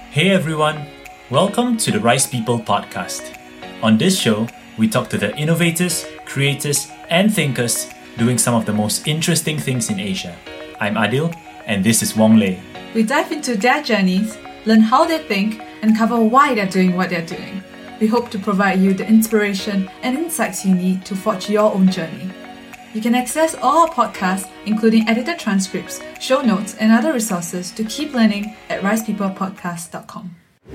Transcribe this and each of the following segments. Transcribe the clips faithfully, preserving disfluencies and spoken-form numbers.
Hey everyone, welcome to the Rice People podcast. On this show, we talk to the innovators, creators, and thinkers doing some of the most interesting things in Asia. I'm Adil, and this is Wong Lei. We dive into their journeys, learn how they think, and cover why they're doing what they're doing. We hope to provide you the inspiration and insights you need to forge your own journey. You can access all our podcasts, including edited transcripts, show notes, and other resources to keep learning at rice people podcast dot com.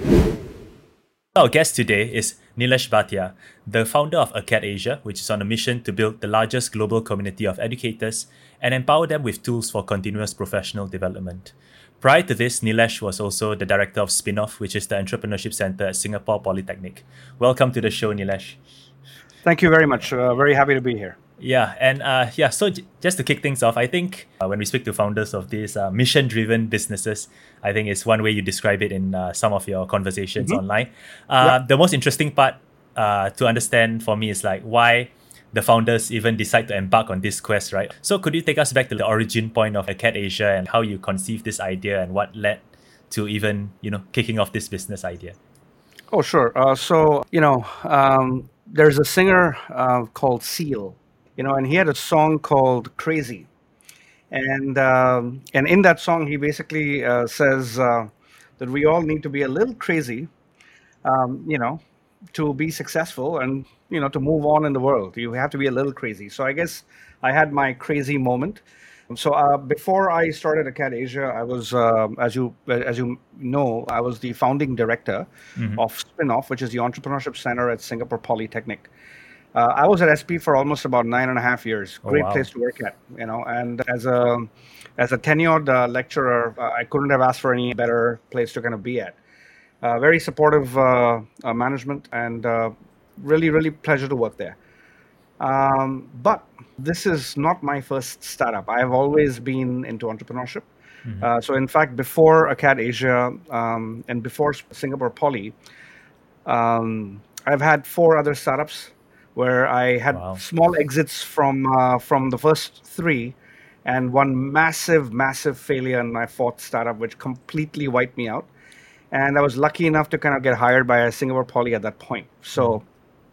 Our guest today is Nilesh Bhatia, the founder of Acad Asia, which is on a mission to build the largest global community of educators and empower them with tools for continuous professional development. Prior to this, Nilesh was also the director of Spinoff, which is the entrepreneurship center at Singapore Polytechnic. Welcome to the show, Nilesh. Thank you very much. Uh, very happy to be here. Yeah, and uh, yeah, so j- just to kick things off, I think uh, when we speak to founders of these uh, mission-driven businesses, I think it's one way you describe it in uh, some of your conversations Mm-hmm. online. Uh, Yep. The most interesting part uh, to understand for me is like why the founders even decide to embark on this quest, right? So could you take us back to the origin point of Acad Asia and how you conceived this idea and what led to even, you know, kicking off this business idea? Oh, sure. Uh, so, you know, um, there's a singer uh, called Seal, you know, and he had a song called Crazy. And um, and in that song, he basically uh, says uh, that we all need to be a little crazy, um, you know, to be successful and, you know, to move on in the world. You have to be a little crazy. So I guess I had my crazy moment. So uh, before I started Acad Asia, I was, uh, as you as you know, I was the founding director Mhm. of Spinoff, which is the entrepreneurship center at Singapore Polytechnic. Uh, I was at S P for almost about nine and a half years. Oh, Great wow. place to work at, you know. And as a as a tenured uh, lecturer, uh, I couldn't have asked for any better place to kind of be at. Uh, very supportive uh, uh, management, and uh, really, really pleasure to work there. Um, but this is not my first startup. I have always been into entrepreneurship. Mhm. Uh, so, in fact, before Acad Asia um, and before Singapore Poly, um, I've had four other startups where I had Wow. small exits from uh, from the first three, and one massive, massive failure in my fourth startup, which completely wiped me out. And I was lucky enough to kind of get hired by a Singapore Poly at that point. So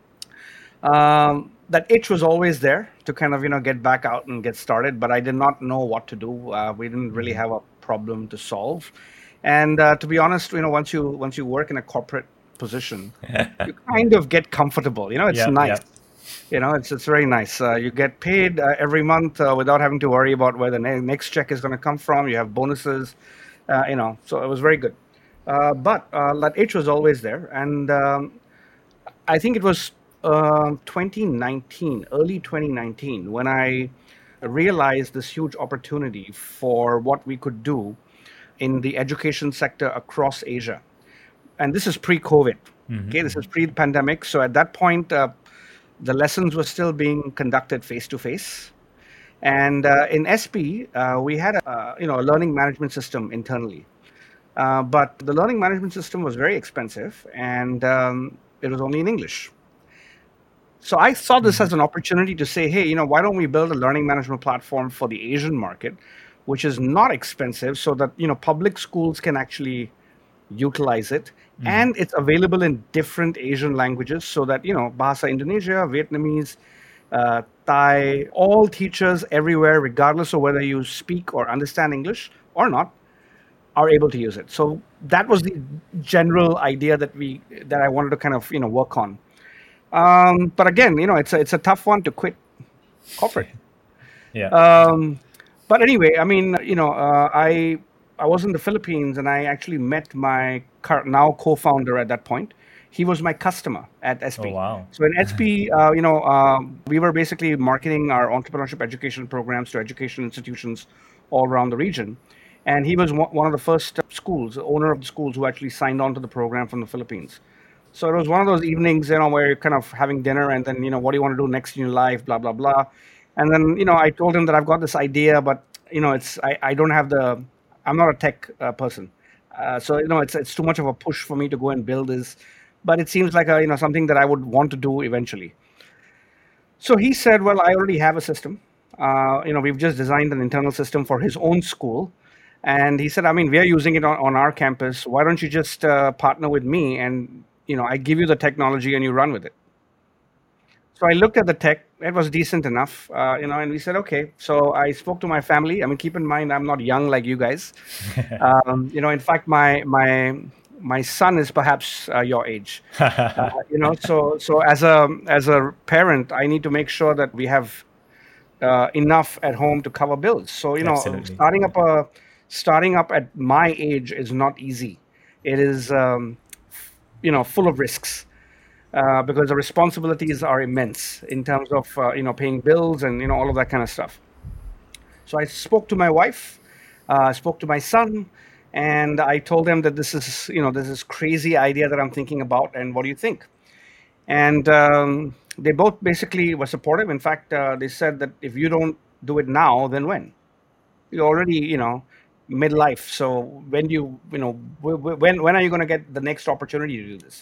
um, that itch was always there to kind of, you know, get back out and get started, but I did not know what to do. Uh, we didn't really have a problem to solve. And uh, to be honest, you know, once you once you work in a corporate position, you kind of get comfortable. You know, it's Yeah, nice. yeah. You know, it's it's very nice. Uh, you get paid uh, every month uh, without having to worry about where the ne- next check is going to come from. You have bonuses, uh, you know, so it was very good. Uh, but uh, that itch was always there, and um, I think it was uh, twenty nineteen, early twenty nineteen, when I realized this huge opportunity for what we could do in the education sector across Asia. And this is pre-COVID. Okay, this is pre-pandemic. So at that point, uh, the lessons were still being conducted face-to-face. And uh, in S P, uh, we had a uh, you know a learning management system internally. Uh, but the learning management system was very expensive, and um, it was only in English. So I saw this as an opportunity to say, hey, you know, why don't we build a learning management platform for the Asian market, which is not expensive, so that, you know, public schools can actually utilize it, and it's available in different Asian languages, so that, you know, Bahasa Indonesia, Vietnamese, uh, Thai, all teachers everywhere, regardless of whether you speak or understand English or not, are able to use it. So that was the general idea that we that I wanted to kind of, you know, work on. Um, but again, you know, it's a, it's a tough one to quit corporate. Yeah. Um, but anyway, I mean, you know, uh, I I was in the Philippines, and I actually met my cur- now co-founder at that point. He was my customer at S P. Oh, wow. So in S P, uh, you know, um, we were basically marketing our entrepreneurship education programs to education institutions all around the region. And he was one one of the first schools, the owner of the schools, who actually signed on to the program from the Philippines. So it was one of those evenings, you know, where you're kind of having dinner, and then, you know, what do you want to do next in your life, blah, blah, blah. And then, you know, I told him that I've got this idea, but, you know, it's, I, I don't have the, I'm not a tech uh, person. Uh, so, you know, it's, it's too much of a push for me to go and build this, but it seems like a, you know, something that I would want to do eventually. So he said, well, I already have a system. Uh, you know, we've just designed an internal system for his own school. And he said, I mean, we are using it on, on our campus. Why don't you just uh, partner with me and, you know, I give you the technology and you run with it. So I looked at the tech. It was decent enough, uh, you know, and we said, okay. So I spoke to my family. I mean, keep in mind, I'm not young like you guys. um, you know, in fact, my my my son is perhaps uh, your age. Uh, you know, so so as a as a parent, I need to make sure that we have uh, enough at home to cover bills. So you know, Absolutely. starting up a starting up at my age is not easy. It is um, you know full of risks. Uh, because the responsibilities are immense in terms of uh, you know paying bills and you know all of that kind of stuff. So I spoke to my wife, uh, spoke to my son, and I told them that this is you know this is crazy idea that I'm thinking about, and what do you think? And um, they both basically were supportive. In fact, uh, they said that if you don't do it now, then when? You're already you know midlife, so when do you you know when when are you going to get the next opportunity to do this?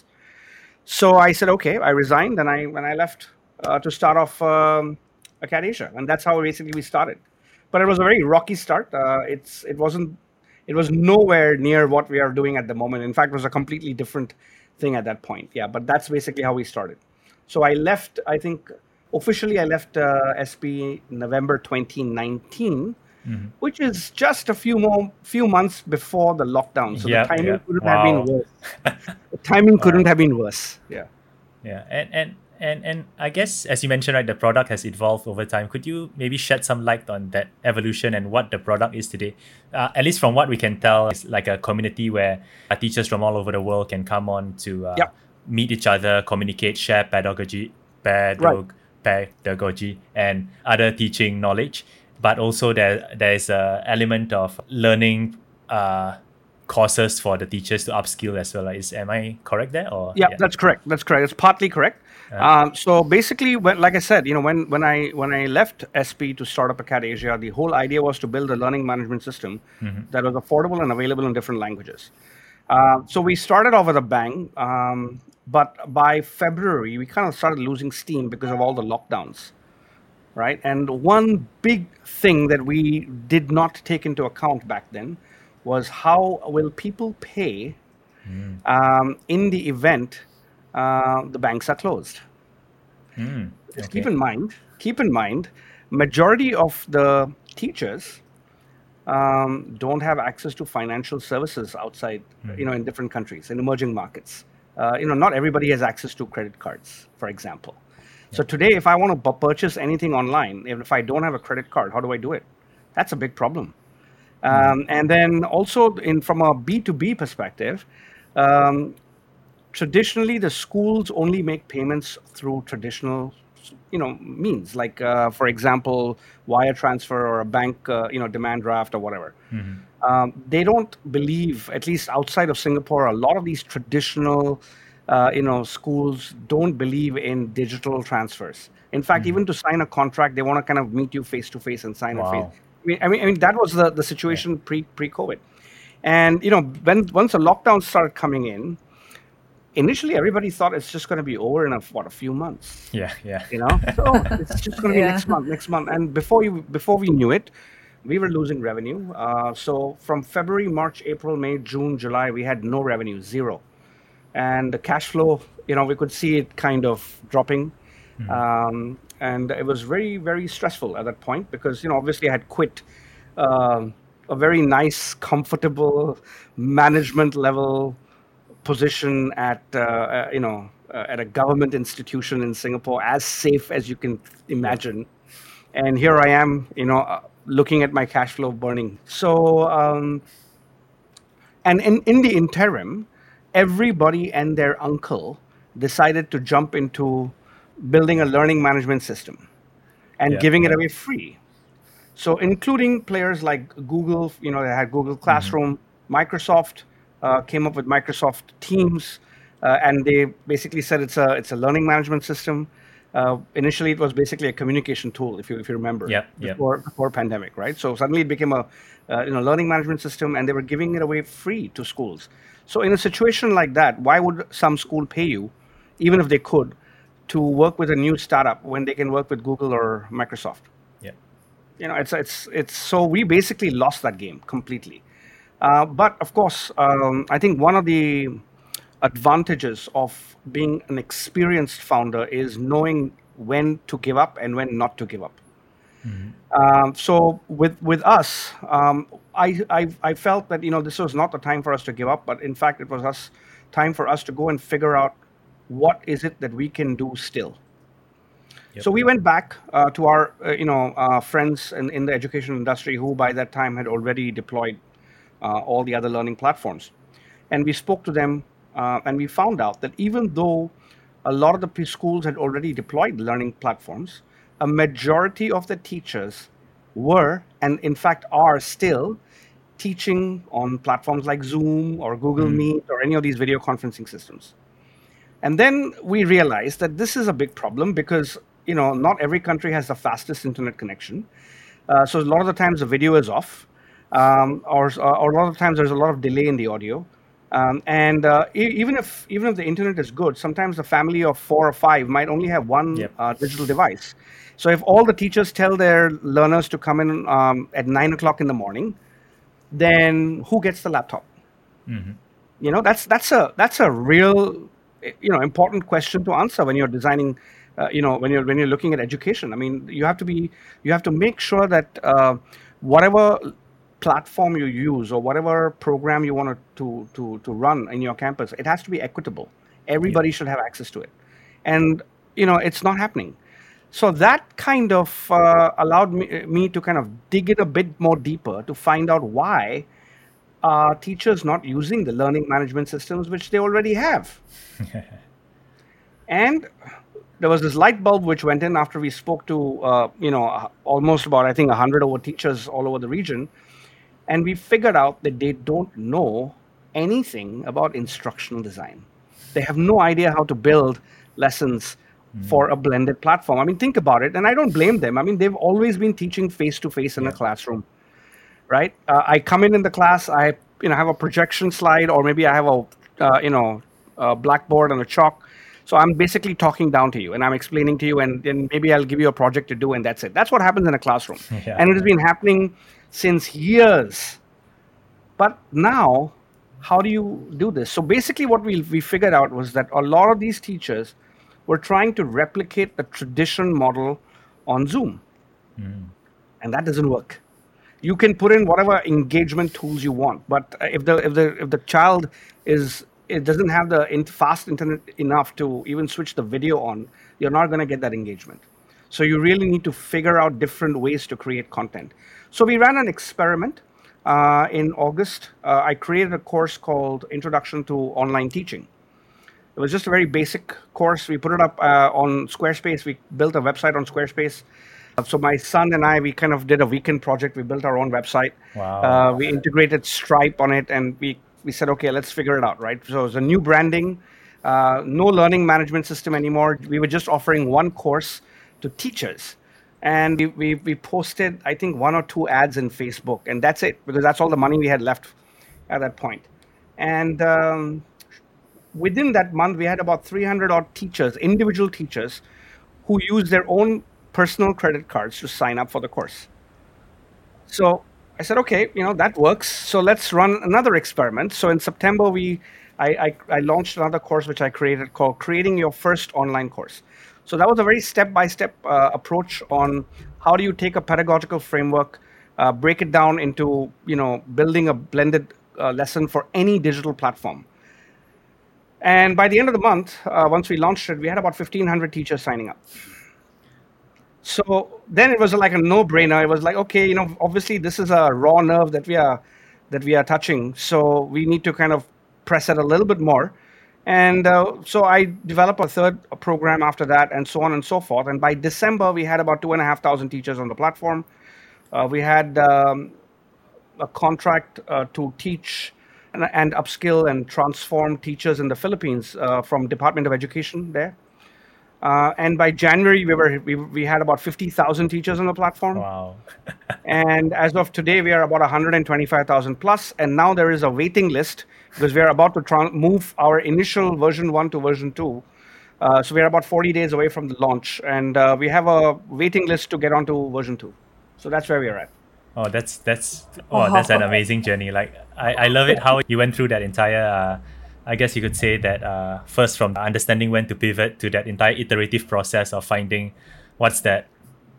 So I said, okay, I resigned and I when I left uh, to start off um, AcadAsia, and that's how basically we started. But it was a very rocky start. Uh, it's it wasn't it was nowhere near what we are doing at the moment. In fact, it was a completely different thing at that point. Yeah, but that's basically how we started. So I left. I think officially I left uh, S P November twenty nineteen. Mm-hmm. Which is just a few more few months before the lockdown. So yep, the timing yep. couldn't wow. have been worse. The timing wow. couldn't have been worse. Yeah. Yeah. And, and and and I guess as you mentioned, right, the product has evolved over time. Could you maybe shed some light on that evolution and what the product is today? Uh, at least from what we can tell, it's like a community where uh, teachers from all over the world can come on to uh, yep. meet each other, communicate, share pedagogy, pedagog, right. pedagogy, and other teaching knowledge. But also there there is a element of learning uh, courses for the teachers to upskill as well. Is am I correct there? Or yeah, yeah. that's correct. That's correct. It's partly correct. Uh-huh. Um, so basically, when, like I said, you know, when when I when I left S P to start up AcadAsia, the whole idea was to build a learning management system mm-hmm. that was affordable and available in different languages. Uh, so we started off with a bang, um, but by February we kind of started losing steam because of all the lockdowns. Right. And one big thing that we did not take into account back then was how will people pay mm. um, in the event uh, the banks are closed. Mm. Okay. Just keep in mind, keep in mind, majority of the teachers um, don't have access to financial services outside, mm. you know, in different countries, in emerging markets. Uh, you know, not everybody has access to credit cards, for example. So today, if I want to b- purchase anything online, if I don't have a credit card, how do I do it? That's a big problem. Um, mm. And then also, in from a B two B perspective, um, traditionally the schools only make payments through traditional, you know, means like, uh, for example, wire transfer or a bank, uh, you know, demand draft or whatever. Mm-hmm. Um, they don't believe, at least outside of Singapore, a lot of these traditional Uh, you know, schools don't believe in digital transfers. In fact, mm-hmm. even to sign a contract, they want to kind of meet you face to face and sign wow. a face. I mean, I mean, I mean, that was the, the situation yeah. pre pre COVID. And you know, when once the lockdown started coming in, initially everybody thought it's just going to be over in a, what a few months. Yeah, yeah. You know, so it's just going to be yeah. next month, next month. And before you before we knew it, we were losing revenue. Uh, so from February, March, April, May, June, July, we had no revenue, zero. And the cash flow, you know, we could see it kind of dropping. Mm. Um, and it was very, very stressful at that point because, you know, obviously I had quit um, a very nice, comfortable management level position at, uh, uh, you know, uh, at a government institution in Singapore, as safe as you can imagine. And here I am, you know, uh, looking at my cash flow burning. So, um, and in, in the interim, everybody and their uncle decided to jump into building a learning management system and yeah, giving yeah. it away free. So including players like Google, you know, they had Google Classroom, mm-hmm. Microsoft uh, came up with Microsoft Teams, uh, and they basically said it's a it's a learning management system. Uh, initially, it was basically a communication tool, if you if you remember, yeah, yeah. before before pandemic, right? So suddenly it became a uh, you know learning management system, and they were giving it away free to schools. So in a situation like that, why would some school pay you, even if they could, to work with a new startup when they can work with Google or Microsoft? Yeah, you know, it's it's it's so we basically lost that game completely. Uh, but of course, um, I think one of the advantages of being an experienced founder is knowing when to give up and when not to give up. Um, so with with us, um, I, I I felt that you know this was not the time for us to give up, but in fact it was us time for us to go and figure out what is it that we can do still. Yep. So we went back uh, to our uh, you know uh, friends in, in the education industry who by that time had already deployed uh, all the other learning platforms, and we spoke to them uh, and we found out that even though a lot of the pre- schools had already deployed learning platforms, a majority of the teachers were, and in fact are still, teaching on platforms like Zoom or Google Meet or any of these video conferencing systems. And then we realized that this is a big problem because you know not every country has the fastest internet connection. Uh, so a lot of the times the video is off, um, or, or a lot of times there's a lot of delay in the audio. Um, and uh, e- even if even if the internet is good, sometimes a family of four or five might only have one Yep. uh, digital device. So if all the teachers tell their learners to come in um, at nine o'clock in the morning, then who gets the laptop? You know, that's that's a that's a real eh, you know important question to answer when you're designing. Uh, you know, when you're when you're looking at education. I mean, you have to be you have to make sure that uh, whatever platform you use or whatever program you want to to to run in your campus, it has to be equitable. Everybody should have access to it, and you know, it's not happening. So that kind of uh, allowed me, me to kind of dig in a bit more deeper to find out why are teachers not using the learning management systems which they already have. And there was this light bulb which went in after we spoke to, uh, you know, uh, almost about, I think, one hundred over teachers all over the region. And we figured out that they don't know anything about instructional design. They have no idea how to build lessons for a blended platform. I mean, think about it. And I don't blame them. I mean, they've always been teaching face to face in a classroom, right? Uh, I come in in the class, I you know have a projection slide, or maybe I have a uh, you know a blackboard and a chalk. So I'm basically talking down to you, and I'm explaining to you, and then maybe I'll give you a project to do, and that's it. That's what happens in a classroom, Yeah. and it has been happening since years. But now, how do you do this? So basically, what we we figured out was that a lot of these teachers were trying to replicate the tradition model on Zoom, and that doesn't work. You can put in whatever engagement tools you want, but uh, if the if the if the child is it doesn't have the in fast internet enough to even switch the video on, you're not going to get that engagement. So you really need to figure out different ways to create content. So we ran an experiment uh, in August. Uh, I created a course called Introduction to Online Teaching. It was just a very basic course. We put it up uh, on Squarespace. We built a website on Squarespace. Uh, So my son and I, we kind of did a weekend project. We built our own website. Wow. Uh, we integrated Stripe on it, and we we said, okay, let's figure it out, right? So it's a new branding, uh, no learning management system anymore. We were just offering one course to teachers, and we, we we posted, I think, one or two ads in Facebook, and that's it, because that's all the money we had left at that point. And um, within that month, we had about three hundred odd teachers, individual teachers, who used their own personal credit cards to sign up for the course. So I said, okay, you know, that works. So let's run another experiment. So in September, we I, I, I launched another course which I created called Creating Your First Online Course. So that was a very step-by-step uh, approach on how do you take a pedagogical framework, uh, break it down into, you know, building a blended uh, lesson for any digital platform. And by the end of the month, uh, once we launched it, we had about fifteen hundred teachers signing up. So then it was like a no-brainer. It was like, okay, you know, obviously this is a raw nerve that we are that we are touching. So we need to kind of press it a little bit more. And uh, so I developed a third program after that, and so on and so forth. And by December, we had about two and a half thousand teachers on the platform. Uh, we had um, a contract uh, to teach and, and upskill and transform teachers in the Philippines uh, from Department of Education there. Uh, and by January, we were we, we had about fifty thousand teachers on the platform. Wow. And as of today, we are about one hundred twenty-five thousand plus. And now there is a waiting list because we are about to tra- move our initial version one to version two. Uh, so we are about forty days away from the launch. And uh, we have a waiting list to get onto version two. So that's where we are at. Oh, that's that's oh, that's an amazing journey. Like I, I love it how you went through that entire. Uh, I guess you could say that uh, first from understanding when to pivot to that entire iterative process of finding what's that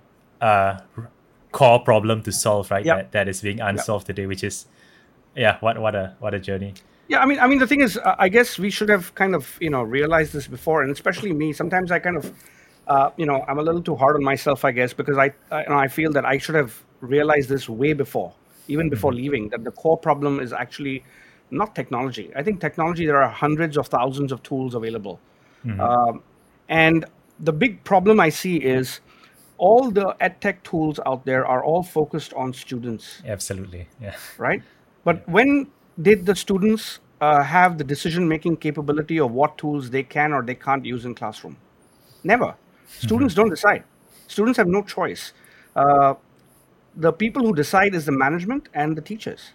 uh, core problem to solve, right? Yep. That that is being unsolved Yep. today, which is yeah, what what a what a journey. Yeah, I mean, I mean, the thing is, uh, I guess we should have kind of, you know, realized this before, and especially me. Sometimes I kind of, uh, you know, I'm a little too hard on myself, I guess, because I, I, you know, I feel that I should have realized this way before, even before Mm-hmm. leaving, that the core problem is actually not technology. I think technology, there are hundreds of thousands of tools available, Mm-hmm. um, and the big problem I see is all the edtech tools out there are all focused on students, Absolutely, yeah. right? But when did the students uh, have the decision-making capability of what tools they can or they can't use in classroom? Never. Students don't decide. Students have no choice. Uh, the people who decide is the management and the teachers.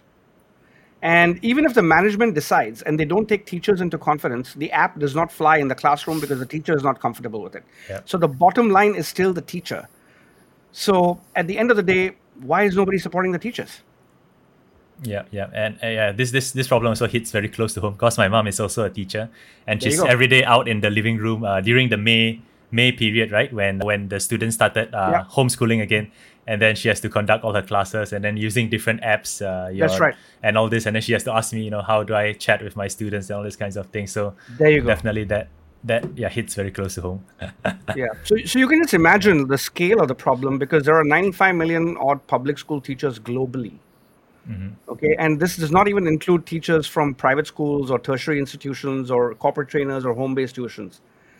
And even if the management decides and they don't take teachers into confidence, the app does not fly in the classroom because the teacher is not comfortable with it. Yeah. So the bottom line is still the teacher. So at the end of the day, why is nobody supporting the teachers? Yeah, yeah, and uh, yeah, this this this problem also hits very close to home because my mom is also a teacher, and There you she's go. every day out in the living room uh, during the May May period, right? When when the students started uh, Yeah. homeschooling again, and then she has to conduct all her classes, and then using different apps. Uh, your- That's right. And all this, and then she has to ask me, you know, how do I chat with my students and all these kinds of things. So There you go. definitely that that yeah hits very close to home. Yeah. So, so you can just imagine the scale of the problem because there are ninety-five million odd public school teachers globally. Okay. And this does not even include teachers from private schools or tertiary institutions or corporate trainers or home based tuitions.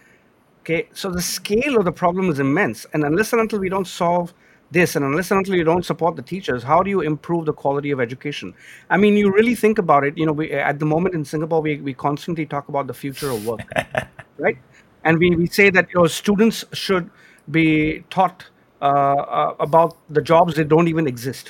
Okay. So the scale of the problem is immense. And unless and until we don't solve this and unless and until you don't support the teachers, how do you improve the quality of education? I mean, you really think about it. You know, we, at the moment in Singapore, we, we constantly talk about the future of work. Right? And we, we say that you know, students should be taught uh, uh, about the jobs that don't even exist.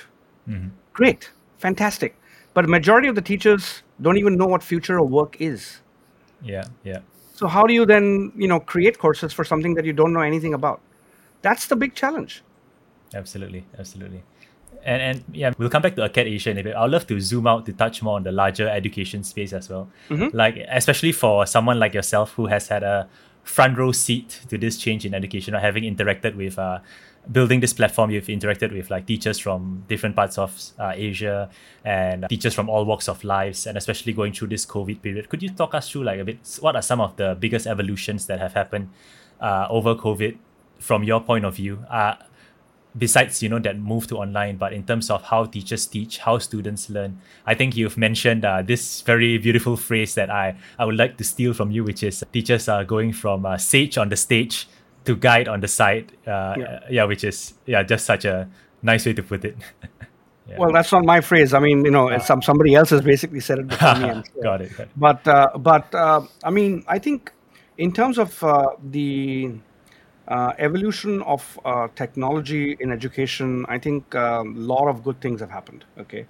Great, fantastic. But majority of the teachers don't even know what future of work is. Yeah, yeah. So how do you then you know create courses for something that you don't know anything about? That's the big challenge. Absolutely, absolutely. And and yeah, we'll come back to Acad Asia in a bit. I'd love to zoom out to touch more on the larger education space as well. Like especially for someone like yourself who has had a front row seat to this change in education, or having interacted with uh, building this platform, you've interacted with like teachers from different parts of uh, Asia and teachers from all walks of lives, and especially going through this COVID period. Could you talk us through like a bit? What are some of the biggest evolutions that have happened uh, over COVID from your point of view? Uh, besides you know that move to online, but in terms of how teachers teach, how students learn, I think you've mentioned uh, this very beautiful phrase that I I would like to steal from you, which is teachers are going from uh, sage on the stage to guide on the side. Uh, Yeah. yeah. which is yeah just such a nice way to put it. Yeah. Well, that's not my phrase. I mean, you know, it's some somebody else has basically said it before me. I'm sure. Got it. Got it. But uh, but uh, I mean, I think in terms of uh, the uh, evolution of uh, technology in education, I think a lot of good things have happened. Okay,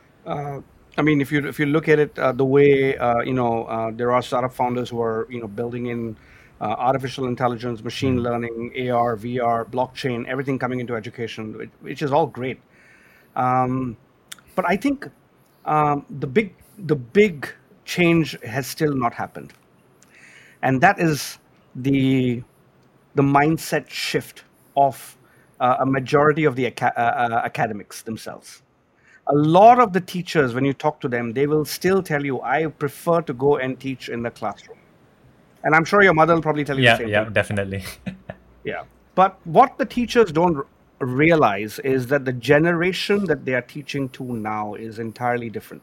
uh, I mean, if you if you look at it uh, the way uh, you know, uh, there are startup founders who are you know building in uh, artificial intelligence, machine learning, A R, V R, blockchain, everything coming into education, which, which is all great. Um, but I think um, the big the big change has still not happened, and that is the the mindset shift of uh, a majority of the aca- uh, uh, academics themselves. A lot of the teachers, when you talk to them, they will still tell you, "I prefer to go and teach in the classroom," and I'm sure your mother will probably tell you Yeah, the same yeah, thing. definitely. Yeah. But what the teachers don't r- realize is that the generation that they are teaching to now is entirely different.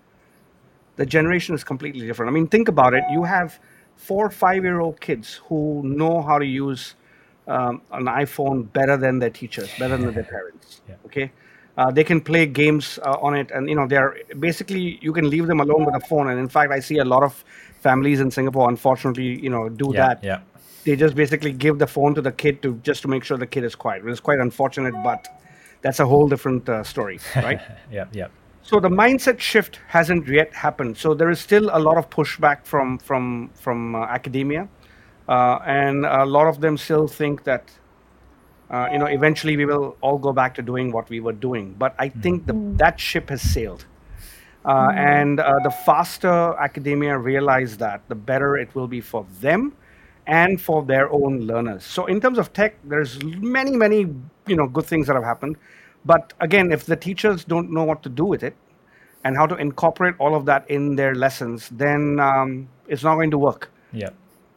The generation is completely different. I mean, think about it. You have four, five year old kids who know how to use um, an iPhone better than their teachers, better than their parents. Yeah. Okay. Uh, they can play games uh, on it, and you know they're basically you can leave them alone with a phone. And in fact, I see a lot of families in Singapore, unfortunately, you know, do Yeah, that. yeah. They just basically give the phone to the kid to just to make sure the kid is quiet. It's quite unfortunate, but that's a whole different uh, story, right? Yeah, yeah. So the mindset shift hasn't yet happened. So there is still a lot of pushback from from from uh, academia, uh, and a lot of them still think that uh, you know, eventually we will all go back to doing what we were doing. But I think the, that ship has sailed. Uh, and uh, the faster academia realize that, the better it will be for them and for their own learners. So in terms of tech, there's many, many, you know, good things that have happened. But again, if the teachers don't know what to do with it and how to incorporate all of that in their lessons, then um, it's not going to work. Yeah.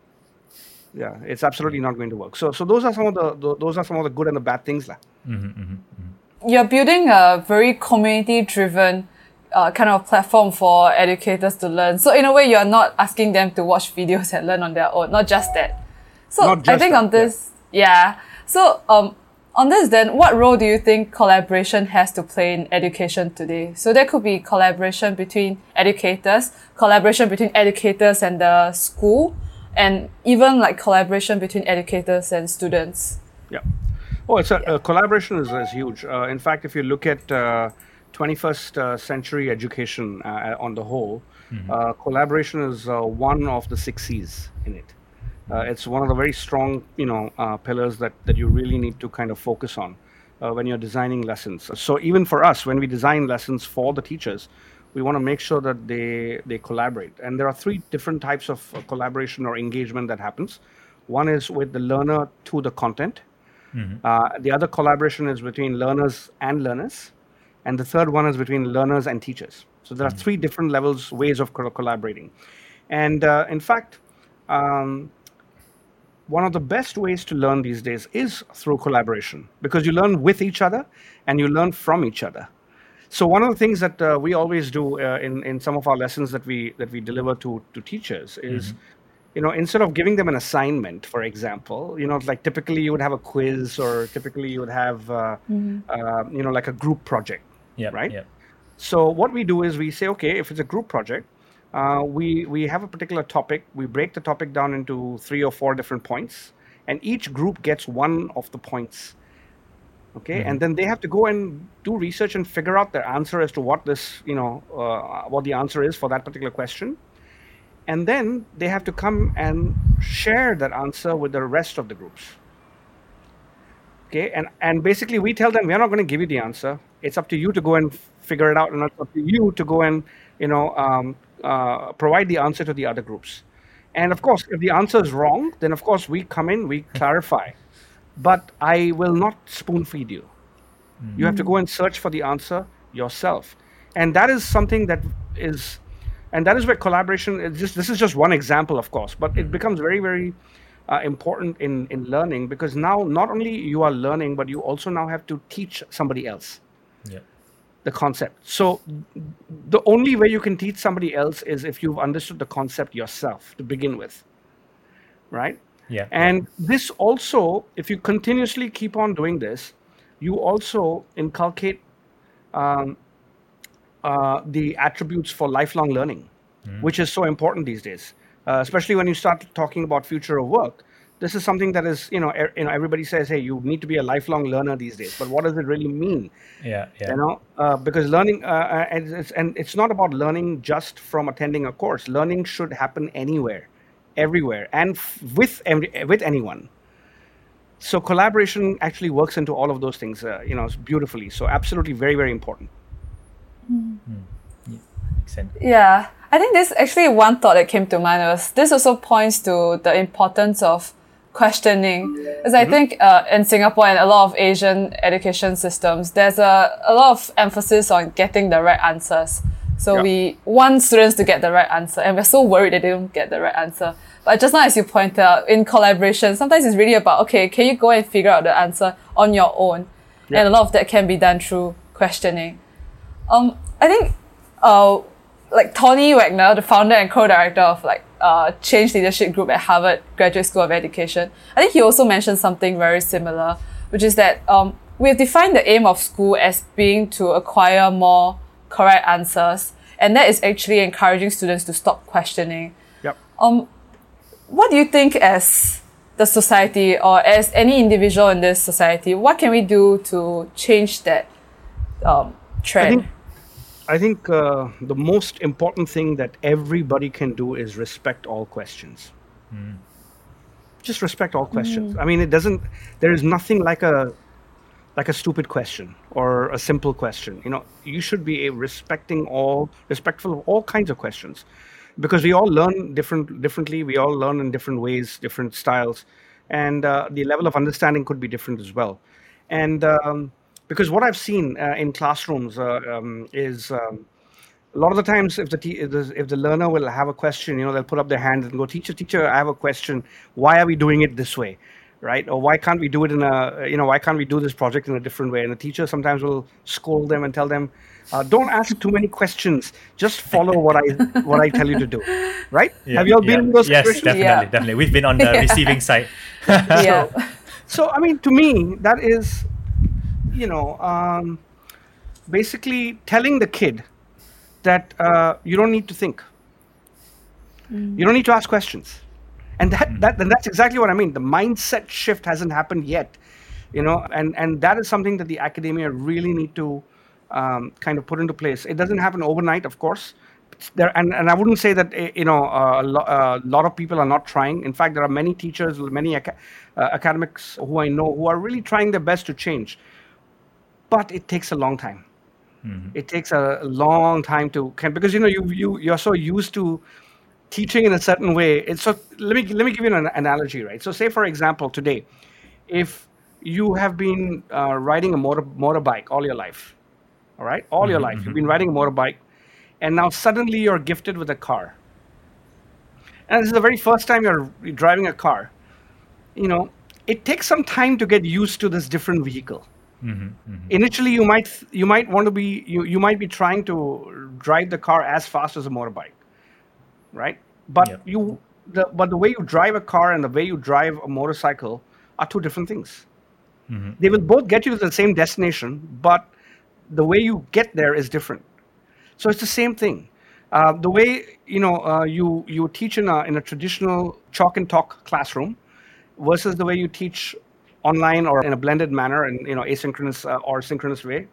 Yeah, it's absolutely not going to work. So, so those are some of the, the those are some of the good and the bad things, lah. Mm-hmm, mm-hmm, mm-hmm. You're building a very community-driven uh, kind of platform for educators to learn. So in a way, you're not asking them to watch videos and learn on their own. Not just that. So Not just I think that, on this, yeah. yeah. So um, on this, then, what role do you think collaboration has to play in education today? So there could be collaboration between educators, collaboration between educators and the school, and even like collaboration between educators and students. Yeah. Oh, it's a, uh, collaboration is, is huge. Uh, in fact, if you look at uh, twenty-first uh, century education uh, on the whole, mm-hmm. uh, collaboration is uh, one of the six C's in it. Uh, it's one of the very strong, you know, uh, pillars that, that you really need to kind of focus on uh, when you're designing lessons. So even for us, when we design lessons for the teachers, we want to make sure that they, they collaborate. And there are three different types of uh, collaboration or engagement that happens. One is with the learner to the content. Mm-hmm. Uh, the other collaboration is between learners and learners. And the third one is between learners and teachers. So there are mm-hmm. three different levels, ways of co- collaborating. And uh, in fact, um, one of the best ways to learn these days is through collaboration, because you learn with each other and you learn from each other. So one of the things that uh, we always do uh, in, in some of our lessons that we that we deliver to, to teachers is, mm-hmm. you know, instead of giving them an assignment, for example, you know, like typically you would have a quiz, or typically you would have, uh, mm-hmm. uh, you know, like a group project, yep, right? Yep. So what we do is we say, okay, if it's a group project, uh, we, we have a particular topic, we break the topic down into three or four different points, and each group gets one of the points. Okay, mm-hmm. and then they have to go and do research and figure out their answer as to what this, you know, uh, what the answer is for that particular question. And then they have to come and share that answer with the rest of the groups. Okay, and, and basically we tell them, we're not going to give you the answer. It's up to you to go and figure it out, and it's up to you to go and, you know, um, uh, provide the answer to the other groups. And of course, if the answer is wrong, then of course we come in, we clarify. But I will not spoon feed you. Mm-hmm. You have to go and search for the answer yourself. And that is something that is, and that is where collaboration is just, this is just one example, of course, but it becomes very, very uh, important in, in learning, because now not only you are learning, but you also now have to teach somebody else yeah. the concept. So the only way you can teach somebody else is if you've understood the concept yourself to begin with, right? Yeah. And this also, if you continuously keep on doing this, you also inculcate um, uh, the attributes for lifelong learning, mm. which is so important these days, uh, especially when you start talking about future of work. This is something that is, you know, er, you know, everybody says, hey, you need to be a lifelong learner these days. But what does it really mean? Yeah, yeah. You know, uh, because learning, uh, and, it's, and it's not about learning just from attending a course. Learning should happen anywhere. Everywhere, and f- with every, with anyone. So collaboration actually works into all of those things, uh, you know, beautifully. So absolutely, very, very important. Mm. Yeah, makes sense. Yeah, I think this actually one thought that came to mind was this also points to the importance of questioning. As I mm-hmm. think uh, in Singapore and a lot of Asian education systems, there's a, a lot of emphasis on getting the right answers. So yeah. we want students to get the right answer, and we're so worried that they don't get the right answer. But just now, as you pointed out, in collaboration, sometimes it's really about, okay, can you go and figure out the answer on your own? Yeah. And a lot of that can be done through questioning. Um, I think, uh, like Tony Wagner, the founder and co-director of like uh, Change Leadership Group at Harvard Graduate School of Education, I think he also mentioned something very similar, which is that um, we have defined the aim of school as being to acquire more correct answers, and that is actually encouraging students to stop questioning. Yep. Um, what do you think as the society or as any individual in this society, what can we do to change that um, trend? I think, I think uh, the most important thing that everybody can do is respect all questions. Mm. just respect all questions. Mm. I mean, it doesn't. There is nothing like a like a stupid question or a simple question. You know, you should be a respecting all, respectful of all kinds of questions, because we all learn different differently. We all learn in different ways, different styles, and uh, the level of understanding could be different as well. And um, because what I've seen uh, in classrooms uh, um, is. Um, A lot of the times, if the, te- if the if the learner will have a question, you know, they'll put up their hand and go, "Teacher, teacher, I have a question. Why are we doing it this way, right? Or why can't we do it in a, you know, why can't we do this project in a different way?" And the teacher sometimes will scold them and tell them, uh, "Don't ask too many questions. Just follow what I what I tell you to do." Right? Yeah, have you all been yeah. in those yes, situations? definitely, Yeah. definitely. We've been on the Yeah. receiving side. Yeah. So, so I mean, to me, that is, you know, um, basically telling the kid that uh, you don't need to think. Mm. You don't need to ask questions. And that, mm. that and that's exactly what I mean. The mindset shift hasn't happened yet, you know, and, and that is something that the academia really need to um, kind of put into place. It doesn't happen overnight, of course. There and, and I wouldn't say that, you know, uh, a, lo- a lot of people are not trying. In fact, there are many teachers, many aca- uh, academics who I know who are really trying their best to change. But it takes a long time. Mm-hmm. It takes a long time to can because you know you you you're so used to teaching in a certain way. It's so let me let me give you an analogy, right? So say for example today, if you have been uh, riding a motor motorbike all your life, all right, all mm-hmm. your life you've been riding a motorbike, and now suddenly you're gifted with a car, and this is the very first time you're driving a car. You know, it takes some time to get used to this different vehicle. Mm-hmm, mm-hmm. Initially, you might you might want to be you, you might be trying to drive the car as fast as a motorbike, right? But yep. you the but the way you drive a car and the way you drive a motorcycle are two different things. Mm-hmm. They will both get you to the same destination, but the way you get there is different. So it's the same thing. Uh, the way you know uh, you you teach in a in a traditional chalk and talk classroom versus the way you teach online or in a blended manner and you know asynchronous uh, or synchronous way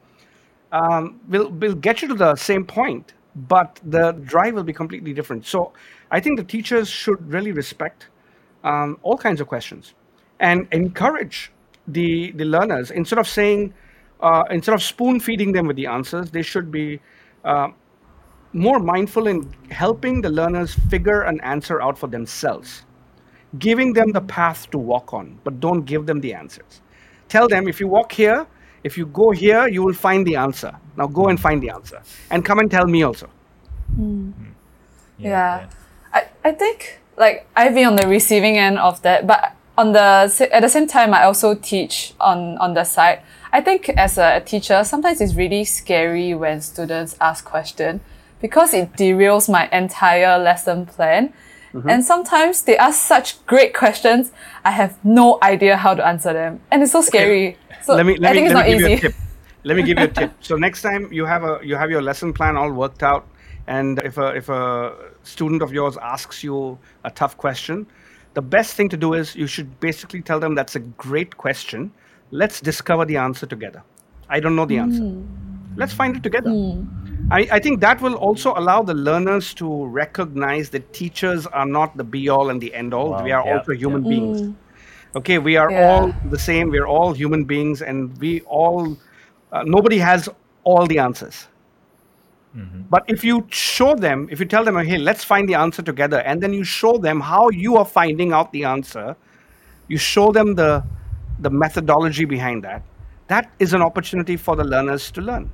um, will will get you to the same point, but the drive will be completely different. So I think the teachers should really respect um, all kinds of questions and encourage the the learners instead of saying uh, instead of spoon feeding them with the answers. They should be uh, more mindful in helping the learners figure an answer out for themselves. Giving them the path to walk on, but don't give them the answers. Tell them, if you walk here, if you go here, you will find the answer. Now go and find the answer. And come and tell me also. Mm. Yeah. yeah. I, I think, like, I've been on the receiving end of that, but on the at the same time, I also teach on, on the side. I think as a, a teacher, sometimes it's really scary when students ask questions because it derails my entire lesson plan. Mm-hmm. And sometimes they ask such great questions, I have no idea how to answer them. And it's so scary. Okay. So let me, let I think me, it's let not me give easy. You a tip. Let me give you a tip. So next time you have a you have your lesson plan all worked out, and if a if a student of yours asks you a tough question, the best thing to do is you should basically tell them that's a great question. Let's discover the answer together. I don't know the mm. answer. Let's find it together. Mm. I, I think that will also allow the learners to recognize that teachers are not the be-all and the end-all. Wow. We are yep. also human yep. beings. Mm. Okay, we are yeah. all the same. We're all human beings, and we all, uh, nobody has all the answers. Mm-hmm. But if you show them, if you tell them, hey, let's find the answer together, and then you show them how you are finding out the answer, you show them the, the methodology behind that, that is an opportunity for the learners to learn.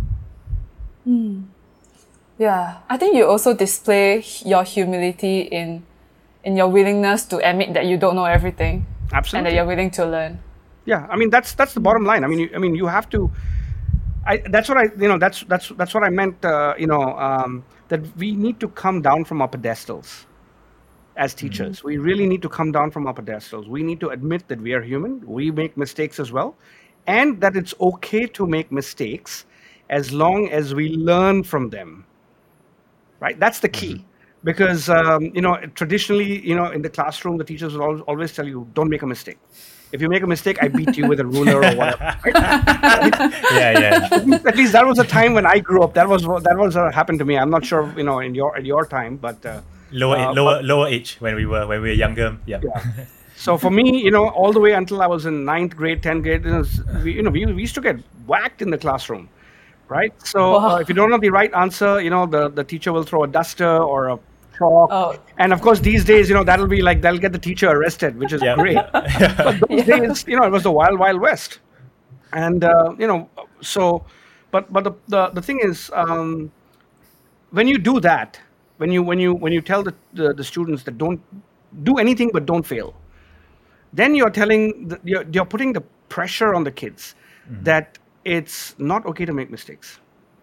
Mm. Yeah, I think you also display your humility in in your willingness to admit that you don't know everything. Absolutely. And that you're willing to learn. Yeah, I mean that's that's the bottom line. I mean, you, I mean you have to. I that's what I you know that's that's that's what I meant. Uh, you know um, that we need to come down from our pedestals as teachers. Mm-hmm. We really need to come down from our pedestals. We need to admit that we are human. We make mistakes as well, and that it's okay to make mistakes as long as we learn from them. Right? That's the key. Mm-hmm. Because, um, you know, traditionally, you know, in the classroom, the teachers will always, always tell you, don't make a mistake. If you make a mistake, I beat you with a ruler or whatever. Right? yeah, yeah. At least, at least that was a time when I grew up. That was that was what happened to me. I'm not sure, you know, in your at your time, but uh, lower uh, lower but, lower age when we were when we were younger. Yeah. yeah. So for me, you know, all the way until I was in ninth grade, tenth grade, you know, we, you know, we, we used to get whacked in the classroom, right? So Wow. uh, if you don't know the right answer, you know, the, the teacher will throw a duster or a chalk. Oh. And of course, these days, you know, that'll be like, they'll get the teacher arrested, which is Yeah. great. But those Yeah. days, you know, it was the wild, wild west. And, uh, you know, so, but but the, the, the thing is, um, when you do that, when you when you when you tell the, the, the students that don't do anything but don't fail, then you're telling the, you're, you're putting the pressure on the kids that it's not okay to make mistakes.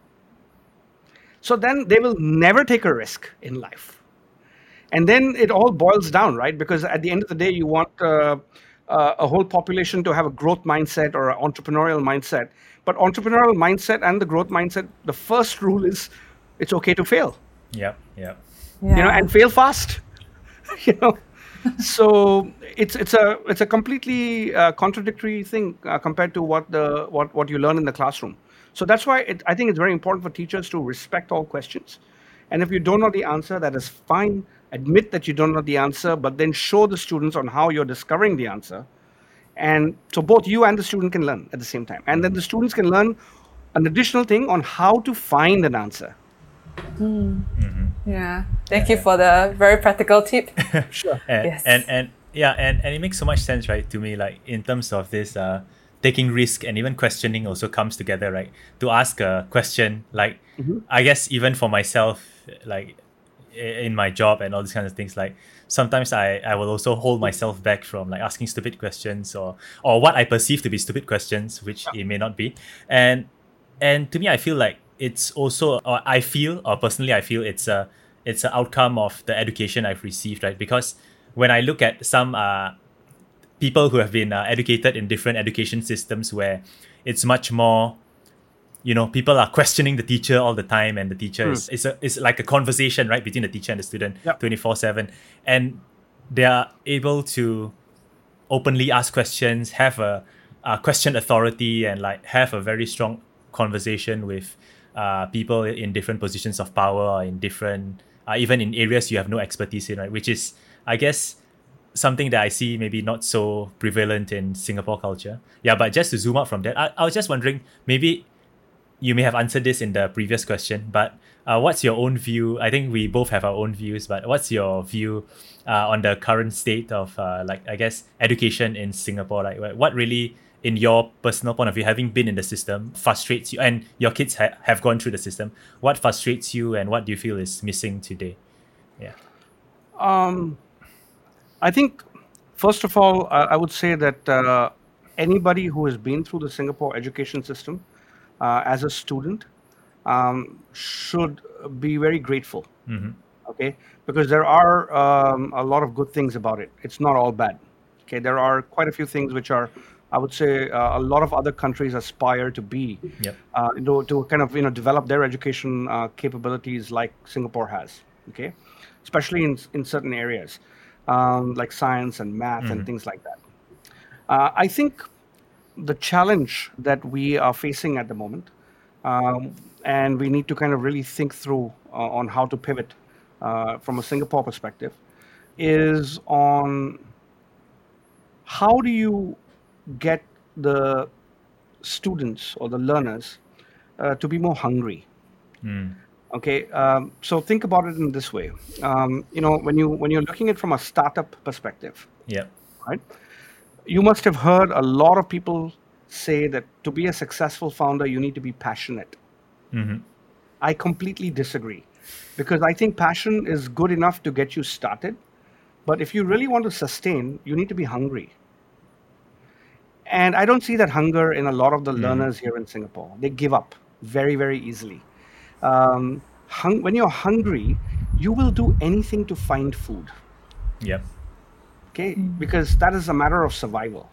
So then they will never take a risk in life, and then it all boils down, right? Because at the end of the day, you want uh, uh, a whole population to have a growth mindset or an entrepreneurial mindset. But entrepreneurial mindset and the growth mindset, the first rule is it's okay to fail, Yeah. Yeah. Yeah. you know, and fail fast, you know. So it's it's a it's a completely uh, contradictory thing uh, compared to what the what what you learn in the classroom. So that's why it, I think it's very important for teachers to respect all questions, and if you don't know the answer, that is fine. Admit that you don't know the answer, but then show the students on how you're discovering the answer, and so both you and the student can learn at the same time, and then the students can learn an additional thing on how to find an answer. Yeah. Thank you for the very practical tip. Sure. And, Yes. and and yeah, and, and it makes so much sense, right, to me, like in terms of this uh taking risk and even questioning also comes together, right? To ask a question, like I guess even for myself, like i- in my job and all these kinds of things, like sometimes I, I will also hold myself back from like asking stupid questions or or what I perceive to be stupid questions, which it may not be. And and to me I feel like it's also or I feel or personally I feel it's a it's an outcome of the education I've received, right? Because when I look at some uh people who have been uh, educated in different education systems where it's much more, you know, people are questioning the teacher all the time, and the teacher is is, a, is like a conversation, right, between the teacher and the student Yep. twenty-four seven, and they are able to openly ask questions, have a, a question authority, and like have a very strong conversation with uh, people in different positions of power or in different uh, even in areas you have no expertise in, right? Which is, I guess, something that I see maybe not so prevalent in Singapore culture. Yeah, but just to zoom out from that, I, I was just wondering, maybe you may have answered this in the previous question, but uh, what's your own view? I think we both have our own views, but what's your view uh, on the current state of, uh, like, I guess, education in Singapore? Like, what- what really, in your personal point of view, having been in the system, frustrates you, and your kids ha- have gone through the system, what frustrates you and what do you feel is missing today? Yeah. Um, I think, first of all, I I would say that uh, anybody who has been through the Singapore education system uh, as a student um, should be very grateful. Okay, because there are um, a lot of good things about it. It's not all bad. Okay, there are quite a few things which are, I would say, uh, a lot of other countries aspire to be, Yep. uh, you know, to kind of you know develop their education uh, capabilities like Singapore has. Okay, especially in in certain areas um, like science and math and things like that. Uh, I think the challenge that we are facing at the moment, um, and we need to kind of really think through uh, on how to pivot uh, from a Singapore perspective, is on how do you get the students or the learners uh, to be more hungry. Okay, um, so think about it in this way. Um, you know, when you when you're looking at it from a startup perspective, Yeah. right? You must have heard a lot of people say that to be a successful founder, you need to be passionate. I completely disagree, because I think passion is good enough to get you started, but if you really want to sustain, you need to be hungry. And I don't see that hunger in a lot of the learners here in Singapore. They give up very, very easily. Um, hung- when you're hungry, you will do anything to find food. Yeah. Okay, because that is a matter of survival.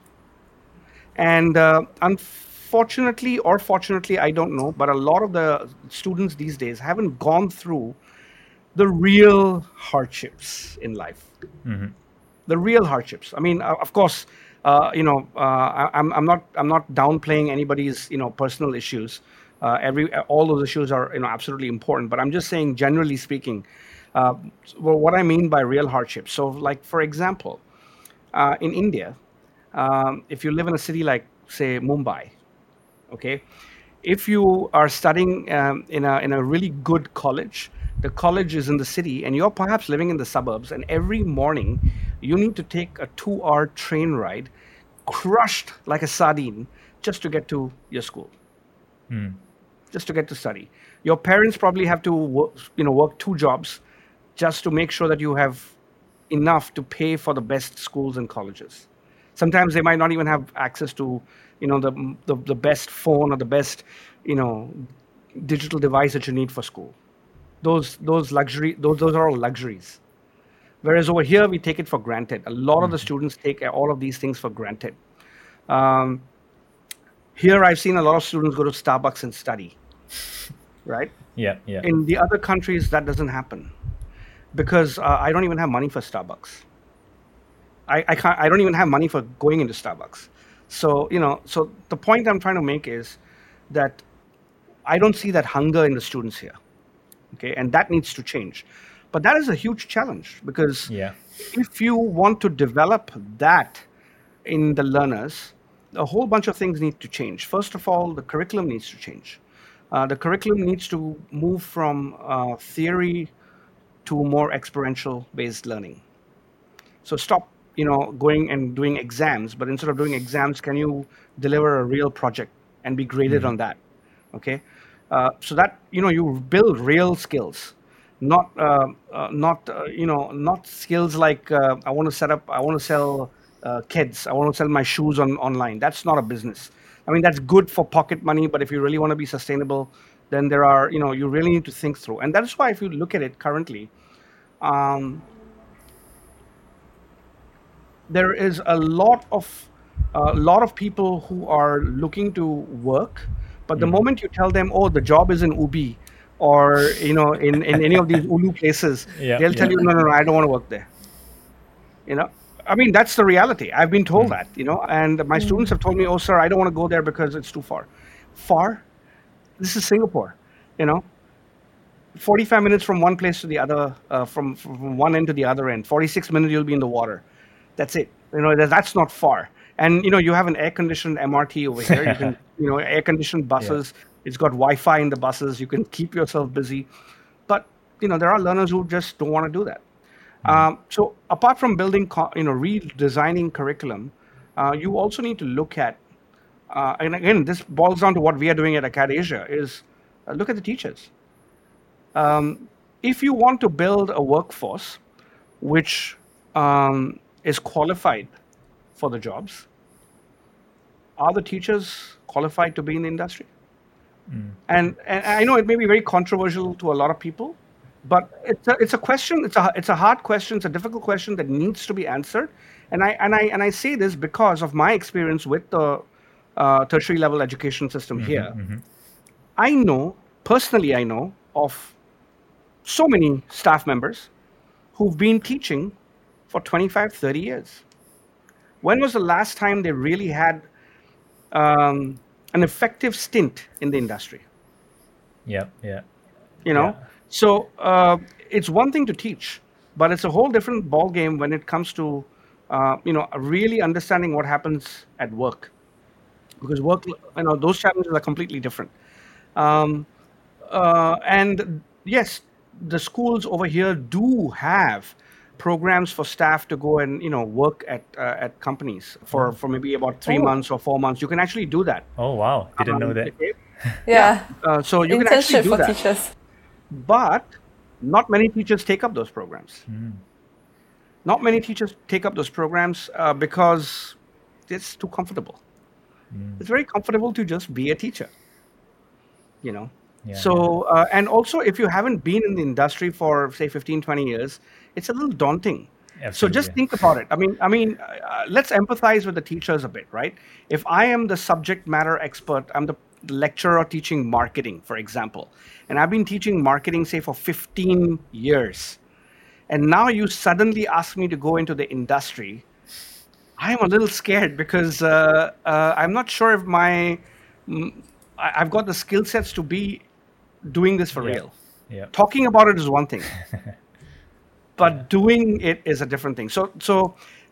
And uh, unfortunately or fortunately, I don't know, but a lot of the students these days haven't gone through the real hardships in life. The real hardships. I mean, uh, of course, uh, you know, uh, I, I'm I'm not I'm not downplaying anybody's you know personal issues. Uh, every all those issues are you know absolutely important, but I'm just saying, generally speaking, uh, well, what I mean by real hardships. So, like for example, uh, in India, um, if you live in a city like, say, Mumbai, okay, if you are studying um, in a in a really good college, the college is in the city, and you're perhaps living in the suburbs, and every morning you need to take a two-hour train ride, crushed like a sardine, just to get to your school, just to get to study. Your parents probably have to work, you know, work two jobs just to make sure that you have enough to pay for the best schools and colleges. Sometimes they might not even have access to, you know, the, the the best phone or the best, you know, digital device that you need for school. Those those luxury those those are all luxuries. Whereas over here we take it for granted. A lot of the students take all of these things for granted. Um, here I've seen a lot of students go to Starbucks and study, right? Yeah, yeah. In the other countries that doesn't happen, because uh, I don't even have money for Starbucks. I, I can't. I don't even have money for going into Starbucks. So you know. So the point I'm trying to make is that I don't see that hunger in the students here. Okay, and that needs to change. But that is a huge challenge, because Yeah. if you want to develop that in the learners, a whole bunch of things need to change. First of all, the curriculum needs to change. Uh, the curriculum needs to move from uh, theory to more experiential based learning. So stop, you know, going and doing exams, but instead of doing exams, can you deliver a real project and be graded on that? Okay, uh, so that, you know, you build real skills, not uh, uh, not uh, you know, not skills like uh, I want to set up, I want to sell uh, kids, I want to sell my shoes on online. That's not a business. I mean, that's good for pocket money, but if you really want to be sustainable, then there are, you know, you really need to think through. And that's why if you look at it currently, um, there is a lot of a lot of people who are looking to work, but the moment you tell them, oh, the job is in Ubi, or you know, in, in any of these Ulu places, Yeah, they'll tell yeah. you, no, no, no, I don't want to work there. You know, I mean, that's the reality. I've been told that, you know, and my students have told me, oh, sir, I don't want to go there because it's too far. Far? This is Singapore, you know. forty-five minutes from one place to the other, uh, from, from one end to the other end. forty-six minutes you'll be in the water. That's it. You know, that- that's not far. And, you know, you have an air-conditioned M R T over here. You can, you know, air-conditioned buses. It's got Wi-Fi in the buses. You can keep yourself busy. But, you know, there are learners who just don't want to do that. Um, so apart from building, co- you know, redesigning curriculum, uh, you also need to look at, uh, and again, this boils down to what we are doing at ACAD-Asia, is uh, look at the teachers. Um, if you want to build a workforce which um, is qualified for the jobs, are the teachers qualified to be in the industry? And, and I know it may be very controversial to a lot of people, but it's a, it's a question. It's a it's a hard question. It's a difficult question that needs to be answered. And I and I and I say this because of my experience with the uh, tertiary level education system here. I know personally. I know of so many staff members who've been teaching for twenty-five, thirty years. When was the last time they really had um, an effective stint in the industry? Yeah, yeah. You know, Yeah. so uh, it's one thing to teach, but it's a whole different ball game when it comes to uh, you know, really understanding what happens at work, because work, you know, those challenges are completely different. Um, uh, and yes, the schools over here do have programs for staff to go and, you know, work at uh, at companies for, for maybe about three Oh. months or four months. You can actually do that. Oh wow, didn't know Um, that. okay? Yeah. Uh, so you can actually Internship do for that. teachers. But not many teachers take up those programs. Not many teachers take up those programs uh, because it's too comfortable. It's very comfortable to just be a teacher, you know. Yeah, so, uh, and also if you haven't been in the industry for say fifteen, twenty years, it's a little daunting. So just Absolutely. think about it. I mean, I mean, uh, let's empathize with the teachers a bit, right? If I am the subject matter expert, I'm the lecturer teaching marketing, for example, and I've been teaching marketing, say, for fifteen years, and now you suddenly ask me to go into the industry, I'm a little scared because uh, uh, I'm not sure if my mm, I- I've got the skill sets to be doing this for Yeah. real. Yeah. Talking about it is one thing, but doing it is a different thing. So, so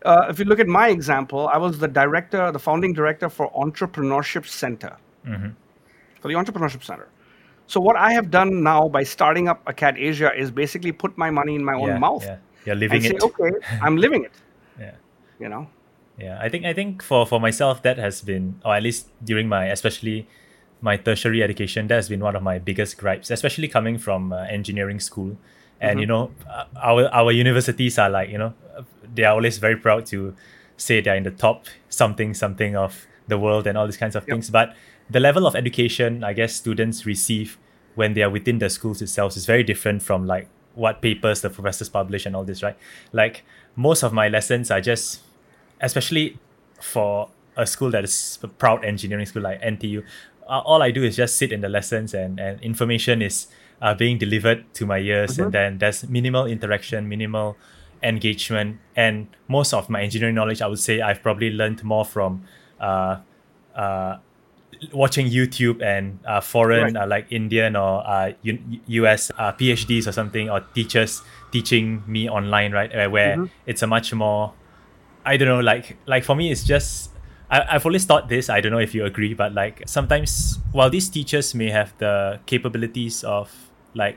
uh, if you look at my example, I was the director, the founding director for Entrepreneurship Center, Mm-hmm. for the Entrepreneurship Center. So what I have done now by starting up Acad Asia is basically put my money in my own Yeah, mouth yeah. You're and living say, it. okay, I'm living it. Yeah. You know, Yeah, I think I think for, for myself that has been, or at least during my, especially my tertiary education, that has been one of my biggest gripes, especially coming from uh, engineering school. And you know, uh, our our universities are like, you know, they are always very proud to say they're in the top something something of the world and all these kinds of things. But the level of education I guess students receive when they are within the schools itself is very different from like what papers the professors publish and all this, right? Like most of my lessons are just, especially for a school that is a proud engineering school like N T U, uh, all I do is just sit in the lessons and, and information is uh, being delivered to my ears, Mhm. and then there's minimal interaction, minimal engagement, and most of my engineering knowledge, I would say I've probably learned more from uh, uh, watching YouTube and uh, foreign Right. uh, like Indian or uh, U- US uh, PhDs or something, or teachers teaching me online, right? Uh, where Mhm. it's a much more, I don't know, like like for me, it's just I, I've always thought this. I don't know if you agree, but like sometimes while these teachers may have the capabilities of like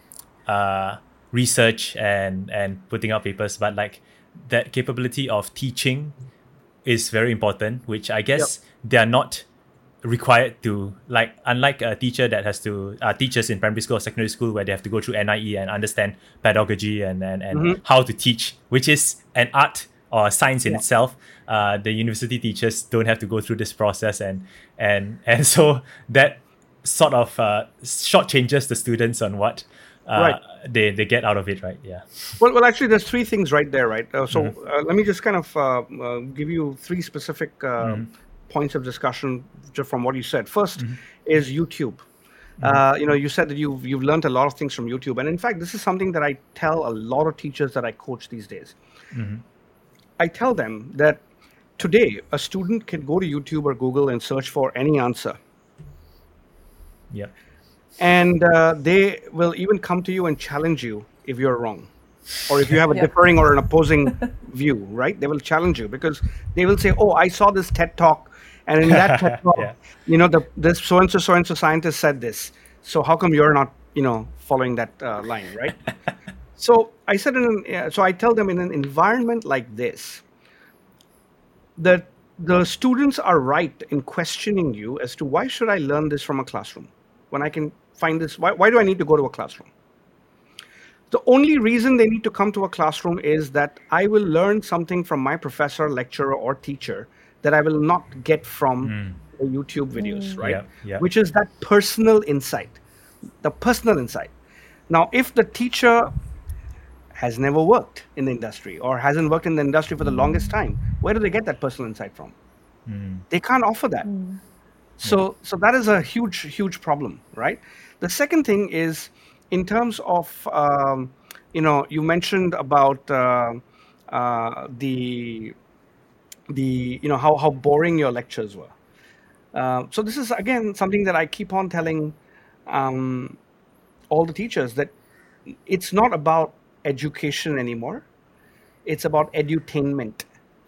uh, research and and putting out papers, but like that capability of teaching is very important, which I guess they are not required to, like, unlike a teacher that has to uh, teachers in primary school or secondary school where they have to go through N I E and understand pedagogy and and, and Mhm. how to teach, which is an art or a science in Yeah. itself. Uh, the university teachers don't have to go through this process, and and and so that sort of uh, shortchanges the students on what uh, Right. they they get out of it, right? Yeah. Well, well, actually, there's three things right there, right? Uh, so Mm-hmm. uh, let me just kind of uh, uh, give you three specific uh, points of discussion just from what you said. First Mm-hmm. is YouTube. Uh, you know, you said that you've you've learned a lot of things from YouTube, and in fact, this is something that I tell a lot of teachers that I coach these days. Mm-hmm. I tell them that today a student can go to YouTube or Google and search for any answer, Yeah. and uh, they will even come to you and challenge you if you're wrong, or if you have a Yep. differing or an opposing view, right? They will challenge you because they will say, "Oh, I saw this TED talk, and in that TED talk, Yeah. you know, the this so and so so and so scientist said this. So how come you're not, you know, following that uh, line, right?" So I said, in an, uh, so I tell them in an environment like this, that the students are right in questioning you as to why should I learn this from a classroom when I can find this? Why, why do I need to go to a classroom? The only reason they need to come to a classroom is that I will learn something from my professor, lecturer, or teacher that I will not get from the YouTube videos, right? Yeah, yeah. Which is that personal insight, the personal insight. Now, if the teacher has never worked in the industry or hasn't worked in the industry for the longest time, where do they get that personal insight from? They can't offer that. So, so that is a huge, huge problem, right? The second thing is, in terms of, um, you know, you mentioned about uh, uh, the, the, you know, how how boring your lectures were. Uh, so this is again something that I keep on telling um, all the teachers, that it's not about education anymore. It's about edutainment.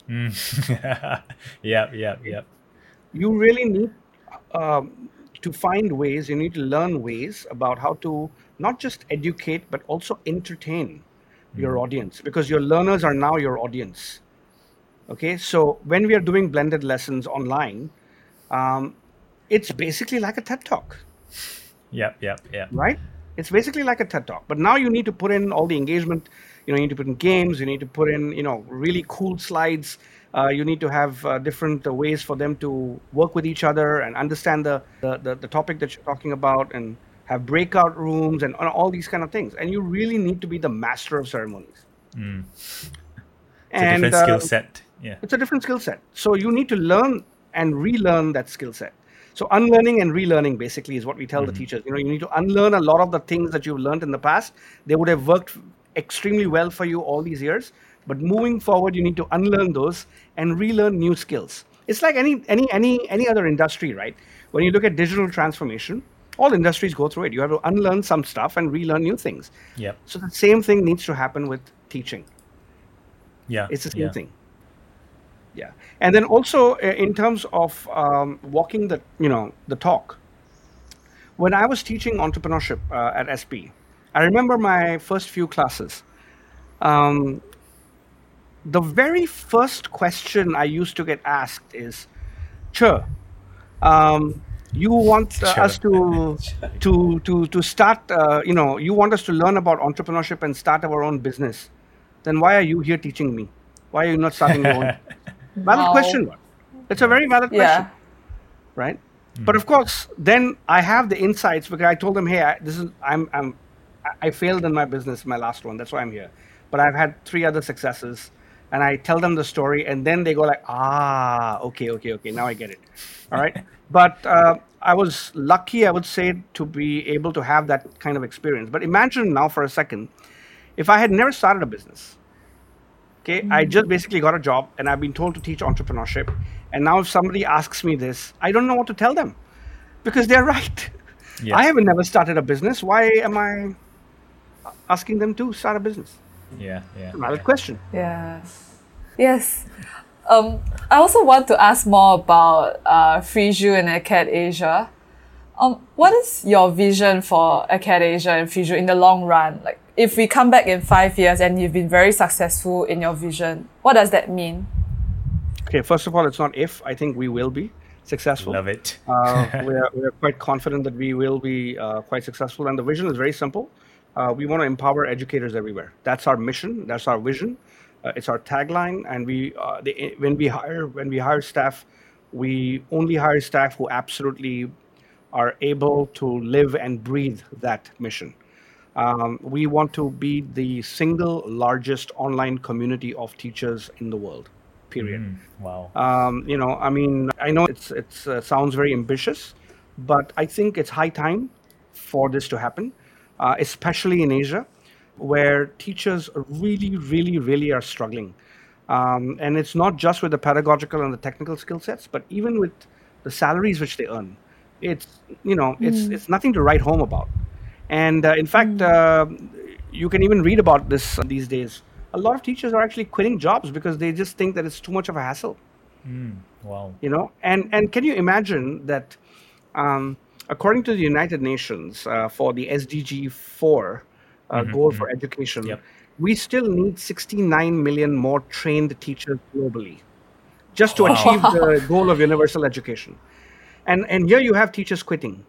Yeah, yeah, yeah. You really need um, to find ways, you need to learn ways about how to not just educate, but also entertain your audience, because your learners are now your audience. Okay, so when we are doing blended lessons online, um, it's basically like a TED Talk, Yeah, yeah, yeah. right? It's basically like a TED Talk, but now you need to put in all the engagement. You know, you need to put in games. You need to put in, you know, really cool slides. Uh, you need to have uh, different uh, ways for them to work with each other and understand the, the, the, the topic that you're talking about, and have breakout rooms and all these kind of things. And you really need to be the master of ceremonies. It's a And different uh, skill set. Yeah. it's a different skill set. So you need to learn and relearn that skill set. So unlearning and relearning basically is what we tell the teachers. You know, you need to unlearn a lot of the things that you've learned in the past. They would have worked extremely well for you all these years, but moving forward, you need to unlearn those and relearn new skills. It's like any any any any other industry, right? When you look at digital transformation, all industries go through it. You have to unlearn some stuff and relearn new things. Yep. So the same thing needs to happen with teaching. Yeah. It's the same yeah. thing. Yeah, and then also uh, in terms of um, walking the you know the talk. When I was teaching entrepreneurship uh, at S P, I remember my first few classes. Um, the very first question I used to get asked is, "Sure, um, you want uh, Sure. us to to to to start? Uh, you know, you want us to learn about entrepreneurship and start our own business? Then why are you here teaching me? Why are you not starting your own?" Valid Wow. question. It's a very valid question, Yeah. right? But of course, then I have the insights because I told them, "Hey, I, this is I'm I'm I I failed in my business, my last one. That's why I'm here. But I've had three other successes." And I tell them the story, and then they go like, "Ah, okay, okay, okay. Now I get it." All right. But uh, I was lucky, I would say, to be able to have that kind of experience. But imagine now for a second, if I had never started a business. Okay, I just basically got a job and I've been told to teach entrepreneurship. And now if somebody asks me this, I don't know what to tell them because they're right. Yeah. I haven't never started a business. Why am I asking them to start a business? Yeah. Yeah. Valid yeah. question. Yeah. Yes. Um, I also want to ask more about uh, Freeju and Acad Asia. Um, what is your vision for Acad Asia and Freeju in the long run? Like, if we come back in five years and you've been very successful in your vision, what does that mean? Okay, first of all, it's not if. I think we will be successful. Love it. Uh, we, are, we are quite confident that we will be uh, quite successful. And the vision is very simple. Uh, we want to empower educators everywhere. That's our mission. That's our vision. Uh, it's our tagline. And we, uh, they, when we hire, when we hire staff, we only hire staff who absolutely are able to live and breathe that mission. Um, we want to be the single largest online community of teachers in the world. Period. Mm, wow. Um, you know, I mean, I know it's it's uh, sounds very ambitious, but I think it's high time for this to happen, uh, especially in Asia, where teachers really, really, really are struggling. Um, and it's not just with the pedagogical and the technical skill sets, but even with the salaries which they earn. It's you know, it's it's nothing to write home about. And uh, in fact, uh, you can even read about this uh, these days. A lot of teachers are actually quitting jobs because they just think that it's too much of a hassle. Mm, wow. You know, and and can you imagine that? Um, according to the United Nations, uh, for the S D G four uh, Mhm, goal mhm. for education, Yep. we still need sixty-nine million more trained teachers globally just to Wow. achieve the goal of universal education. And and here you have teachers quitting.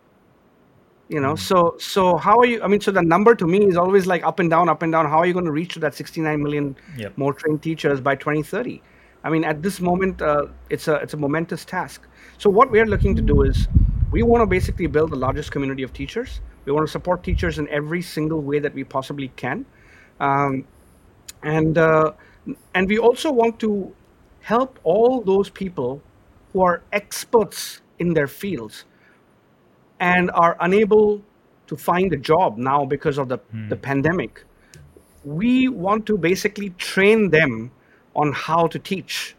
You know, so so how are you? I mean, so the number to me is always like up and down, up and down. How are you going to reach to that sixty-nine million Yep. more trained teachers by twenty thirty? I mean, at this moment, uh, it's a it's a momentous task. So what we are looking to do is we want to basically build the largest community of teachers. We want to support teachers in every single way that we possibly can, um, and uh, and we also want to help all those people who are experts in their fields and are unable to find a job now because of the, the pandemic. We want to basically train them on how to teach.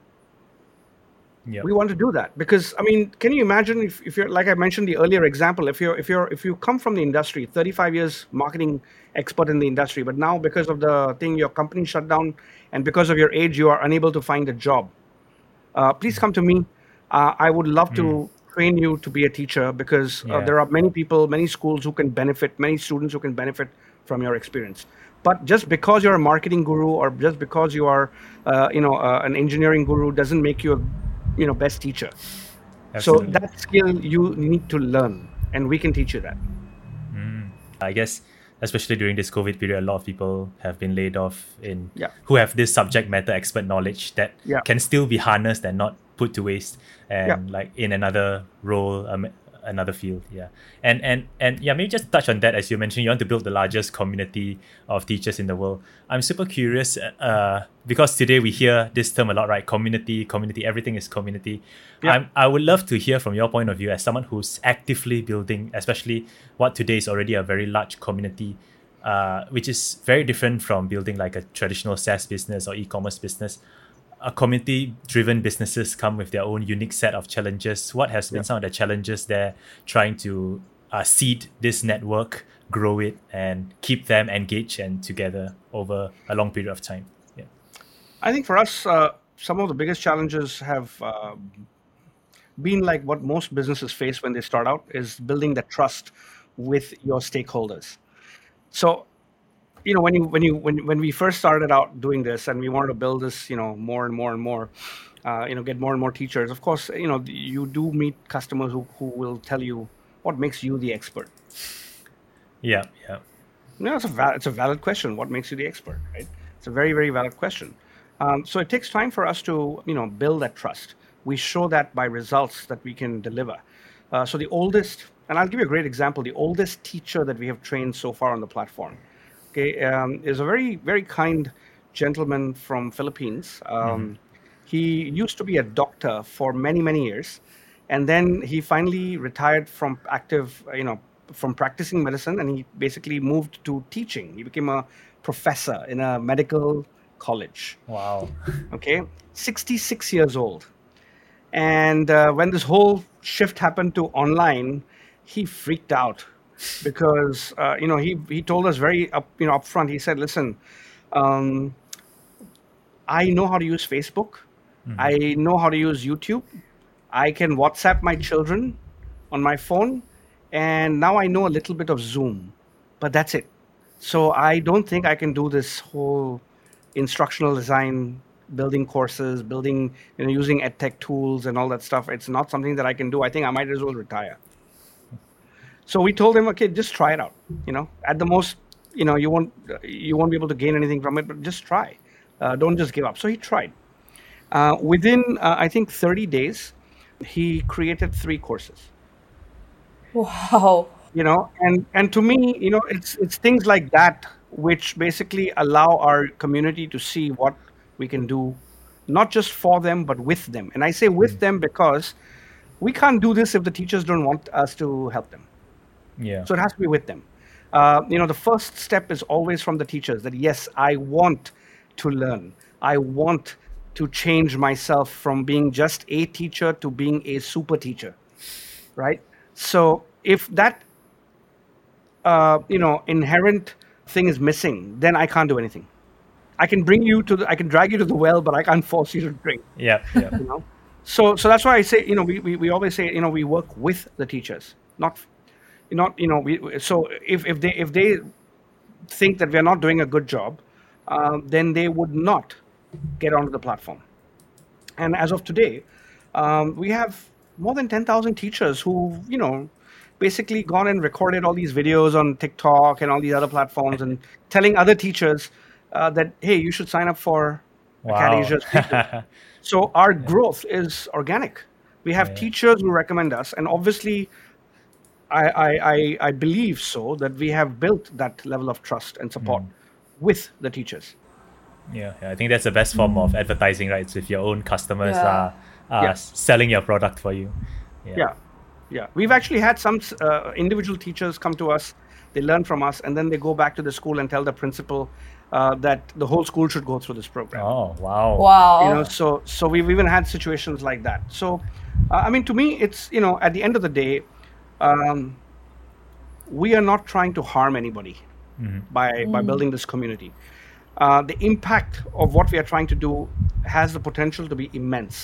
Yep. We want to do that because I mean, can you imagine if, if you're like I mentioned the earlier example, if you're if you're if you come from the industry, thirty-five years marketing expert in the industry, but now because of the thing your company shut down and because of your age you are unable to find a job. Uh, please come to me. Uh, I would love to train you to be a teacher because uh, Yeah. there are many people, many schools who can benefit, many students who can benefit from your experience. But just because you're a marketing guru or just because you are, uh, you know, uh, an engineering guru doesn't make you a, you know, best teacher. Absolutely. So that skill you need to learn, and we can teach you that. I guess, especially during this COVID period, a lot of people have been laid off in Yeah. who have this subject matter expert knowledge that Yeah. can still be harnessed and not put to waste and Yeah. like in another role, um, another field. Yeah. And and and yeah, maybe just touch on that as you mentioned, you want to build the largest community of teachers in the world. I'm super curious uh, because today we hear this term a lot, right? Community, community, everything is community. Yeah. I'm, I would love to hear from your point of view as someone who's actively building, especially what today is already a very large community, uh, which is very different from building like a traditional SaaS business or e-commerce business. A community-driven businesses come with their own unique set of challenges. What has been Yeah. some of the challenges there trying to uh, seed this network, grow it, and keep them engaged and together over a long period of time? Yeah. I think for us, uh, some of the biggest challenges have uh, been like what most businesses face when they start out, is building the trust with your stakeholders. So, you know, when you when you when when we first started out doing this, and we wanted to build this, you know, more and more and more, uh, you know, get more and more teachers. Of course, you know, you do meet customers who who will tell you what makes you the expert. Yeah, yeah. No, it's a val- it's a valid question. What makes you the expert, right? It's a very very valid question. Um, so it takes time for us to, you know, build that trust. We show that by results that we can deliver. Uh, so the oldest, and I'll give you a great example. The oldest teacher that we have trained so far on the platform, okay, um, is a very very kind gentleman from Philippines. Um, mm-hmm. He used to be a doctor for many many years, and then he finally retired from active, you know, from practicing medicine, and he basically moved to teaching. He became a professor in a medical college. Wow. Okay, sixty-six years old. And uh, when this whole shift happened to online, he freaked out because uh, you know he he told us very up you know upfront. He said, "Listen, um, I know how to use Facebook. Mm-hmm. I know how to use YouTube. I can WhatsApp my children on my phone, and now I know a little bit of Zoom, but that's it. So I don't think I can do this whole instructional design, building courses, building, you know, using edtech tools and all that stuff. It's not something that I can do. I think I might as well retire." So we told him, okay, just try it out. You know, at the most, you know, you won't you won't be able to gain anything from it, but just try. Uh, don't just give up. So he tried. Uh, within, uh, I think, thirty days, he created three courses. Wow. You know, and and to me, you know, it's it's things like that which basically allow our community to see what we can do, not just for them, but with them. And I say with mm. them because we can't do this if the teachers don't want us to help them. Yeah. So it has to be with them. Uh, you know, the first step is always from the teachers that, yes, I want to learn. I want to change myself from being just a teacher to being a super teacher, right? So if that, uh, you know, inherent thing is missing, then I can't do anything. I can bring you to the, I can drag you to the well, but I can't force you to drink. Yeah, yeah. You know, so so that's why I say, you know, we, we, we always say, you know, we work with the teachers, not, not you know, we. So if, if they if they think that we are not doing a good job, um, then they would not get onto the platform. And as of today, um, we have more than ten thousand teachers who, you know, basically gone and recorded all these videos on TikTok and all these other platforms and telling other teachers uh, that, hey, you should sign up for wow. ACAD-Asia's. So our yeah. growth is organic. We have yeah. teachers who recommend us, and obviously I, I, I, I believe so that we have built that level of trust and support mm. with the teachers. Yeah, yeah, I think that's the best form of advertising, right? It's if your own customers yeah. are, are yeah. selling your product for you. Yeah. Yeah. Yeah. We've actually had some uh, individual teachers come to us, they learn from us, and then they go back to the school and tell the principal uh, that the whole school should go through this program. Oh, wow. Wow. You know, so so we've even had situations like that. So, uh, I mean, to me, it's, you know, at the end of the day, um, we are not trying to harm anybody mm-hmm. by, mm. by building this community. Uh, the impact of what we are trying to do has the potential to be immense.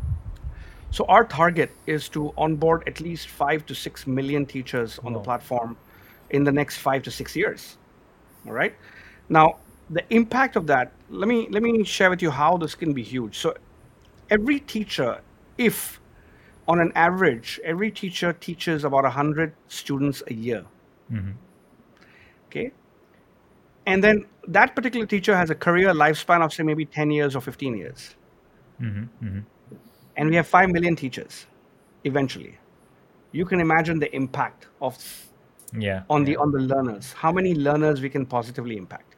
So our target is to onboard at least five to six million teachers on oh. the platform in the next five to six years. All right. Now, the impact of that, let me let me share with you how this can be huge. So every teacher, if on an average, every teacher teaches about one hundred students a year. Mm-hmm. Okay. And then that particular teacher has a career lifespan of, say, maybe ten years or fifteen years. Mm-hmm. Mm-hmm. And we have five million teachers eventually. You can imagine the impact of yeah, on yeah. the on the learners, how many learners we can positively impact.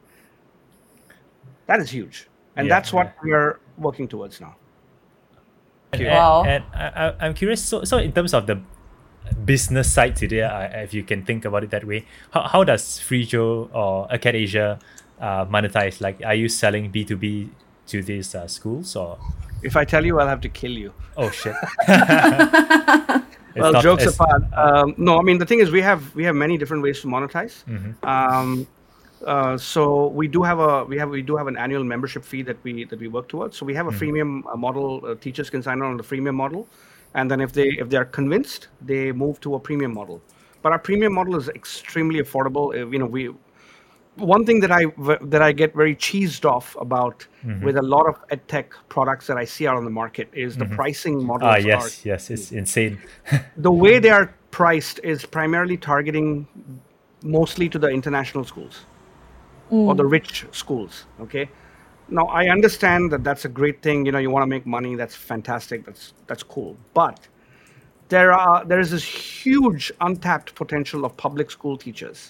That is huge. And yeah, that's what yeah. we are working towards now. And, wow. and, and I, I'm curious, so, so in terms of the business side today, uh, if you can think about it that way, how, how does Freejo or ACAD-Asia uh, monetize? Like, are you selling B two B to these uh, schools, or? If I tell you, I'll have to kill you. Oh shit! Well, not, jokes apart. Um, no, I mean the thing is, we have we have many different ways to monetize. Mm-hmm. Um, Uh, so we do have a we have we do have an annual membership fee that we that we work towards. So we have a freemium uh, model. Uh, teachers can sign on on the freemium model, and then if they if they are convinced, they move to a premium model. But our premium model is extremely affordable. Uh, you know, we one thing that I that I get very cheesed off about with a lot of edtech products that I see out on the market is the pricing models. Ah, are yes, yes, it's insane. the way they are priced is primarily targeting mostly to the international schools or the rich schools. Okay. Now I understand that that's a great thing. You know, you want to make money. That's fantastic. That's that's cool. But there are there is this huge untapped potential of public school teachers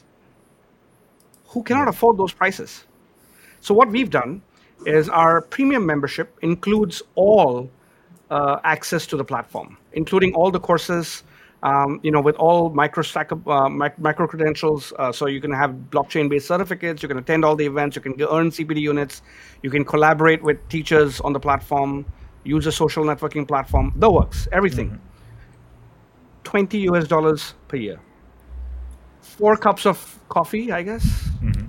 who cannot afford those prices. So what we've done is our premium membership includes all uh, access to the platform, including all the courses, um, you know, with all micro stack uh, mic- micro credentials. Uh, so you can have blockchain-based certificates. You can attend all the events. You can earn C P D units. You can collaborate with teachers on the platform. Use a social networking platform. The works, everything. Mm-hmm. twenty U S dollars per year. Four cups of coffee, I guess. Mm-hmm.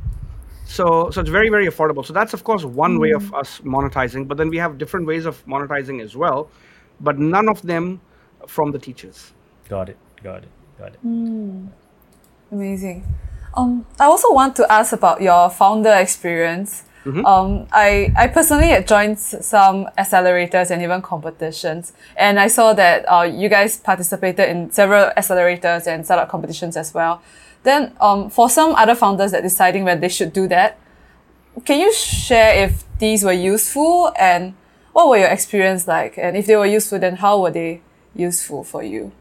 So, so it's very, very affordable. So that's, of course, one mm. way of us monetizing. But then we have different ways of monetizing as well, but none of them from the teachers. Got it. Got it. Got it. Mm. Amazing. Um, I also want to ask about your founder experience. Mm-hmm. Um, I, I personally had joined some accelerators and even competitions, and I saw that uh, you guys participated in several accelerators and startup competitions as well. Then, um, for some other founders that deciding when they should do that, can you share if these were useful and what were your experience like? And if they were useful, then how were they useful for you?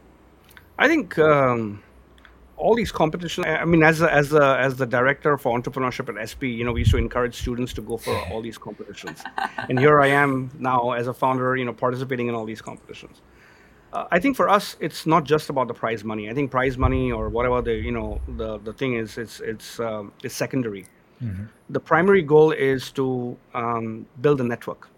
I think um, all these competitions. I mean, as a, as a, as the director for entrepreneurship at S P, you know, we used to encourage students to go for all these competitions, and here I am now as a founder, you know, participating in all these competitions. Uh, I think for us, it's not just about the prize money. I think prize money or whatever the you know the, the thing is, it's it's um, it's secondary. Mm-hmm. The primary goal is to um, build a network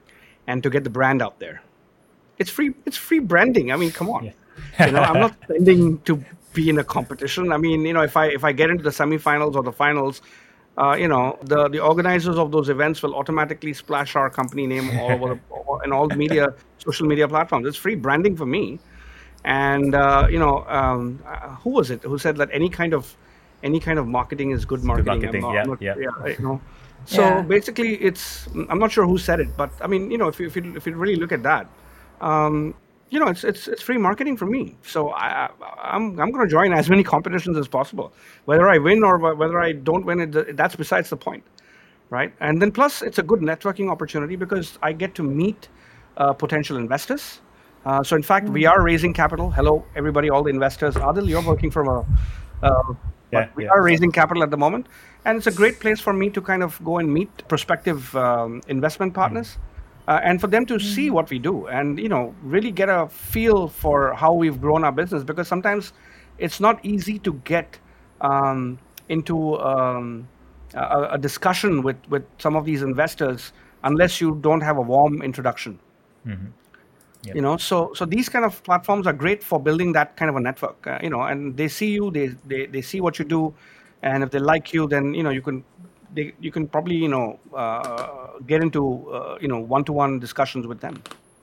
and to get the brand out there. It's free. It's free branding. I mean, come on. Yeah. you know, I'm not spending to be in a competition. I mean, you know, if I if I get into the semifinals or the finals, uh, you know, the, the organizers of those events will automatically splash our company name all over the, in all the media, social media platforms. It's free branding for me. And, uh, you know, um, uh, who was it who said that any kind of any kind of marketing is good marketing? Good marketing, not, yeah, not, yeah. yeah. You know, so yeah. basically, it's I'm not sure who said it, but I mean, you know, if you if you, if you really look at that, um, you know, it's it's it's free marketing for me. So I, I'm I'm going to join as many competitions as possible. Whether I win or whether I don't win, it that's besides the point, right? And then plus, it's a good networking opportunity because I get to meet uh, potential investors. Uh, so in fact, mm-hmm. we are raising capital. Hello, everybody, all the investors. Adil, you're working from a. Uh, yeah, but we yeah. are raising capital at the moment, and it's a great place for me to kind of go and meet prospective um, investment partners. Mm-hmm. Uh, and for them to mm-hmm. see what we do and, you know, really get a feel for how we've grown our business, because sometimes it's not easy to get um, into um, a, a discussion with, with some of these investors unless you don't have a warm introduction. Mm-hmm. Yep. You know, so so these kind of platforms are great for building that kind of a network, uh, you know, and they see you, they, they, they see what you do. And if they like you, then, you know, you can They, you can probably, you know, uh, get into, uh, you know, one-to-one discussions with them.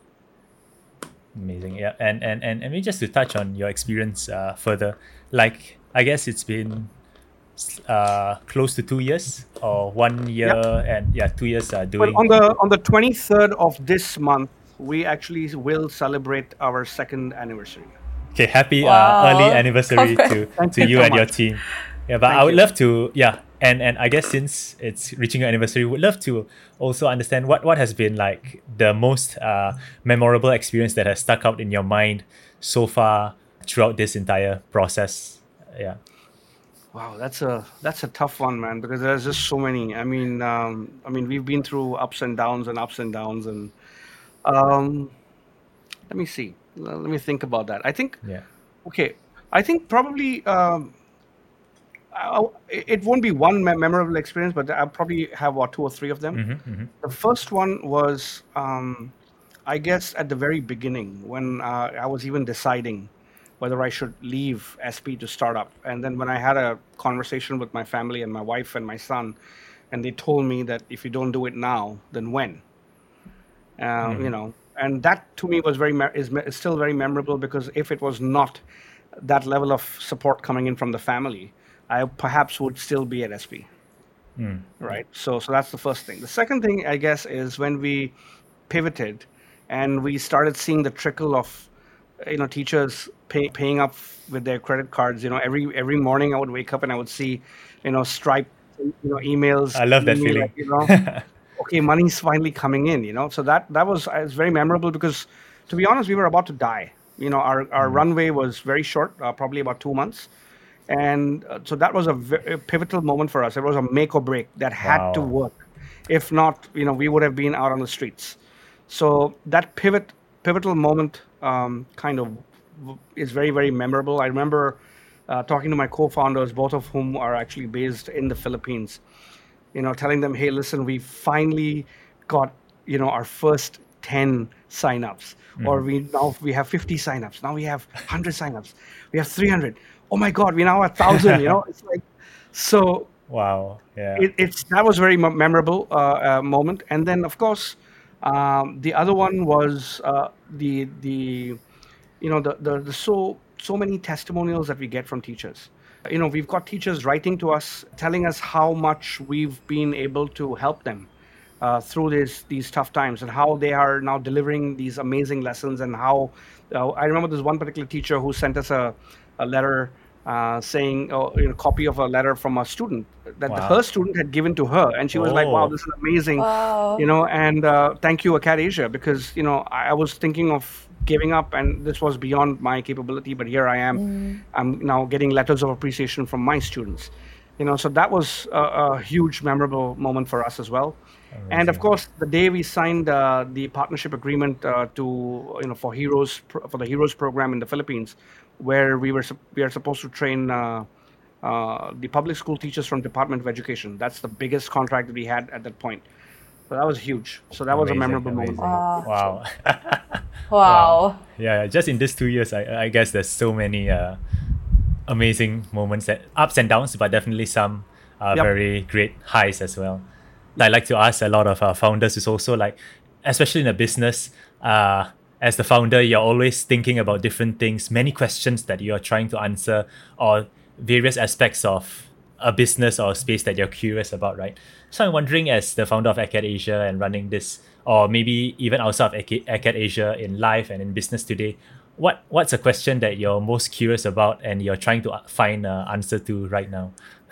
Amazing, yeah. And and and, and maybe just to touch on your experience uh, further, like, I guess it's been uh, close to two years or one year yep. and yeah, two years uh, doing. Well, on the on the twenty-third of this month, we actually will celebrate our second anniversary. Okay, happy wow. uh, early anniversary to, to you, you so and much. Your team. Yeah, but Thank I would you. love to, yeah. And and I guess since it's reaching your anniversary, we'd love to also understand what, what has been like the most uh, memorable experience that has stuck out in your mind so far throughout this entire process. Yeah. Wow, that's a that's a tough one, man, because there's just so many. I mean, um, I mean, we've been through ups and downs and ups and downs, and um, let me see. Let me think about that. I think. Yeah. Okay, I think probably. Um, I'll, it won't be one me- memorable experience, but I'll probably have what, two or three of them. Mm-hmm, mm-hmm. The first one was, um, I guess, at the very beginning when uh, I was even deciding whether I should leave S P to start up. And then when I had a conversation with my family and my wife and my son, and they told me that if you don't do it now, then when? Uh, Mm. You know, and that to me was very me- is, me- is still very memorable, because if it was not that level of support coming in from the family, I perhaps would still be at S P. Mm. Right. So, so that's the first thing. The second thing, I guess, is when we pivoted and we started seeing the trickle of, you know, teachers pay, paying up with their credit cards. You know, every every morning I would wake up and I would see, you know, Stripe, you know, emails. I love that telling me, feeling. like, you know, okay, money's finally coming in. You know, so that that was uh, was very memorable, because, to be honest, we were about to die. You know, our our runway was very short, uh, probably about two months. And uh, so that was a, ve- a pivotal moment for us. It was a make or break that had to Wow. work. If not, you know, we would have been out on the streets. So that pivot, pivotal moment, um, kind of w- is very, very memorable. I remember uh, talking to my co-founders, both of whom are actually based in the Philippines. You know, telling them, hey, listen, we finally got, you know, our first ten signups, or we now we have fifty signups. Now we have one hundred signups. We have three hundred. Oh my God, we now have one thousand. You know, it's like, so Wow. Yeah. it, it's that was very mo- memorable uh, uh, moment. And then, of course, um, the other one was uh, the the you know the, the the so so many testimonials that we get from teachers. You know, we've got teachers writing to us, telling us how much we've been able to help them uh, through these these tough times, and how they are now delivering these amazing lessons. And how uh, I remember there's one particular teacher who sent us a, a letter uh, saying, uh, you know, copy of a letter from a student that Wow. her student had given to her, and she was like, "Wow, Oh. this is amazing," Wow. you know. And uh, thank you, Acad Asia, because, you know, I, I was thinking of giving up, and this was beyond my capability, but here I am. I'm now getting letters of appreciation from my students, you know. So that was a, a huge, memorable moment for us as well. And of Amazing. course, the day we signed uh, the partnership agreement uh, to, you know, for Heroes pro- for the Heroes program in the Philippines, where we were sup- we are supposed to train uh, uh, the public school teachers from Department of Education. That's the biggest contract that we had at that point. So that was huge. So that was a Amazing, memorable amazing. moment. Wow. Wow. Yeah, just in these two years, I, I guess there's so many uh, amazing moments, that ups and downs, but definitely some uh, Yep. very great highs as well. I like to ask a lot of uh, founders is also like, especially in a business, uh, as the founder, you're always thinking about different things, many questions that you're trying to answer, or various aspects of a business or a space that you're curious about, right? So I'm wondering, as the founder of Acad Asia and running this, or maybe even outside of Acad Acad Asia in life and in business today, what what's a question that you're most curious about and you're trying to find an answer to right now?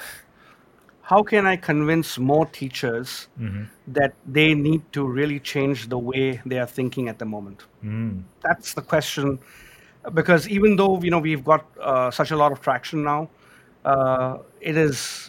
How can I convince more teachers Mm-hmm. that they need to really change the way they are thinking at the moment? Mm. That's the question. Because even though, you know, we've got uh, such a lot of traction now, uh, it is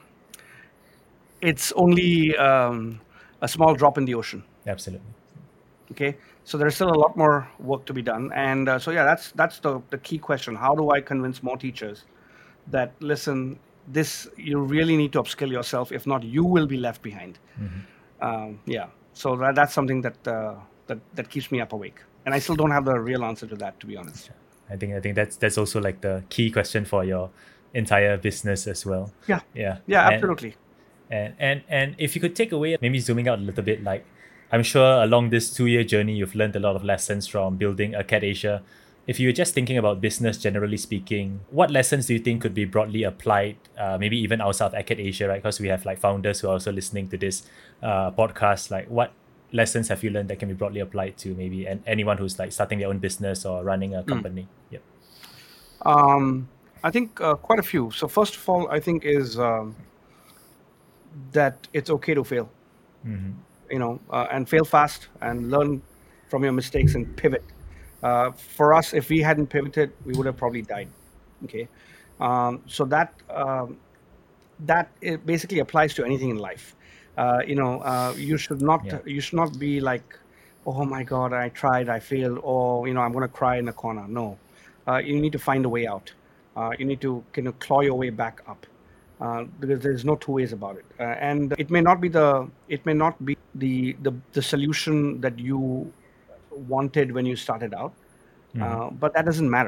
it's only um, a small drop in the ocean. Absolutely. Okay, so there's still a lot more work to be done. And uh, so yeah, that's that's the the key question. How do I convince more teachers that, listen, this, you really need to upskill yourself, if not you will be left behind. Um, yeah, so that, that's something that uh, that that keeps me up awake, and I still don't have the real answer to that, to be honest. I think I think that's that's also like the key question for your entire business as well. Yeah, Yeah. yeah, And- absolutely. And and and if you could take away, maybe zooming out a little bit, like I'm sure along this two year journey you've learned a lot of lessons from building Acad Asia. If you were just thinking about business generally speaking, what lessons do you think could be broadly applied, uh, maybe even outside of Acad Asia, right? Because we have like founders who are also listening to this uh, podcast. Like, what lessons have you learned that can be broadly applied to maybe and anyone who's like starting their own business or running a company? Yep. Um, I think uh, quite a few. So first of all, I think is um, that it's okay to fail. You know, uh, and fail fast and learn from your mistakes and pivot. Uh, for us, if we hadn't pivoted, we would have probably died. Okay, um, so that um, that it basically applies to anything in life. Uh, you know, uh, you should not Yeah. you should not be like, oh my God, I tried, I failed, or, you know, I'm going to cry in the corner. No, uh, you need to find a way out. Uh, you need to kind of claw your way back up. Uh, because there's no two ways about it, uh, and it may not be the it may not be the the, the solution that you wanted when you started out, uh, but that doesn't matter.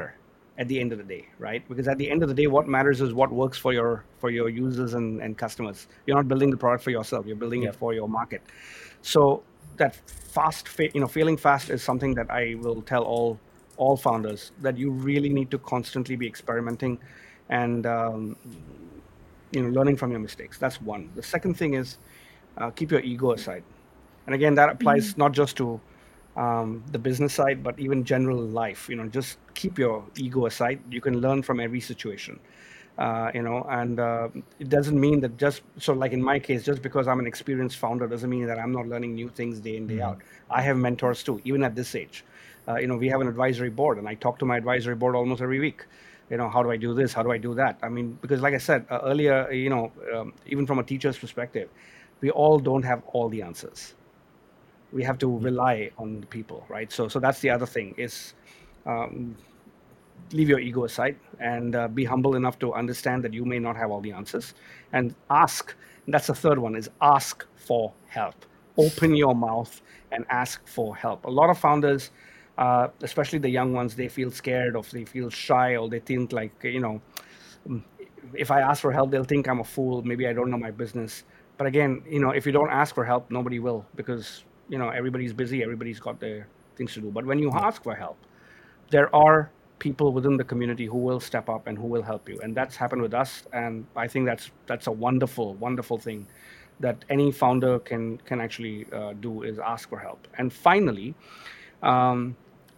at the end of the day, right? Because at the end of the day, what matters is what works for your for your users and, and customers. You're not building the product for yourself; you're building Yep. it for your market. So that fast, fa- you know, failing fast is something that I will tell all all founders, that you really need to constantly be experimenting and um, you know learning from your mistakes. That's one. The second thing is uh, keep your ego aside, and again that applies not just to um, the business side, but even general life. You know, just keep your ego aside. You can learn from every situation. Uh, you know, and uh, it doesn't mean that just so like in my case, just because I'm an experienced founder doesn't mean that I'm not learning new things day in, day Mm. out. I have mentors too, even at this age. Uh, you know, we have an advisory board, and I talk to my advisory board almost every week. You know, how do I do this? How do I do that? I mean, because like I said uh, earlier, you know, um, even from a teacher's perspective, we all don't have all the answers. We have to rely on the people, right? So, so that's the other thing is um, leave your ego aside and uh, be humble enough to understand that you may not have all the answers, and ask. And that's the third one is ask for help. Open your mouth and ask for help. A lot of founders, uh, especially the young ones, they feel scared or they feel shy, or they think like, you know, "Mm, if I ask for help, they'll think I'm a fool. Maybe I don't know my business." But again, you know, if you don't ask for help, nobody will, because, you know, everybody's busy, everybody's got their things to do. But when you ask for help, there are people within the community who will step up and who will help you, and that's happened with us. And I think that's that's a wonderful, wonderful thing that any founder can can actually uh, do, is ask for help. And finally, um,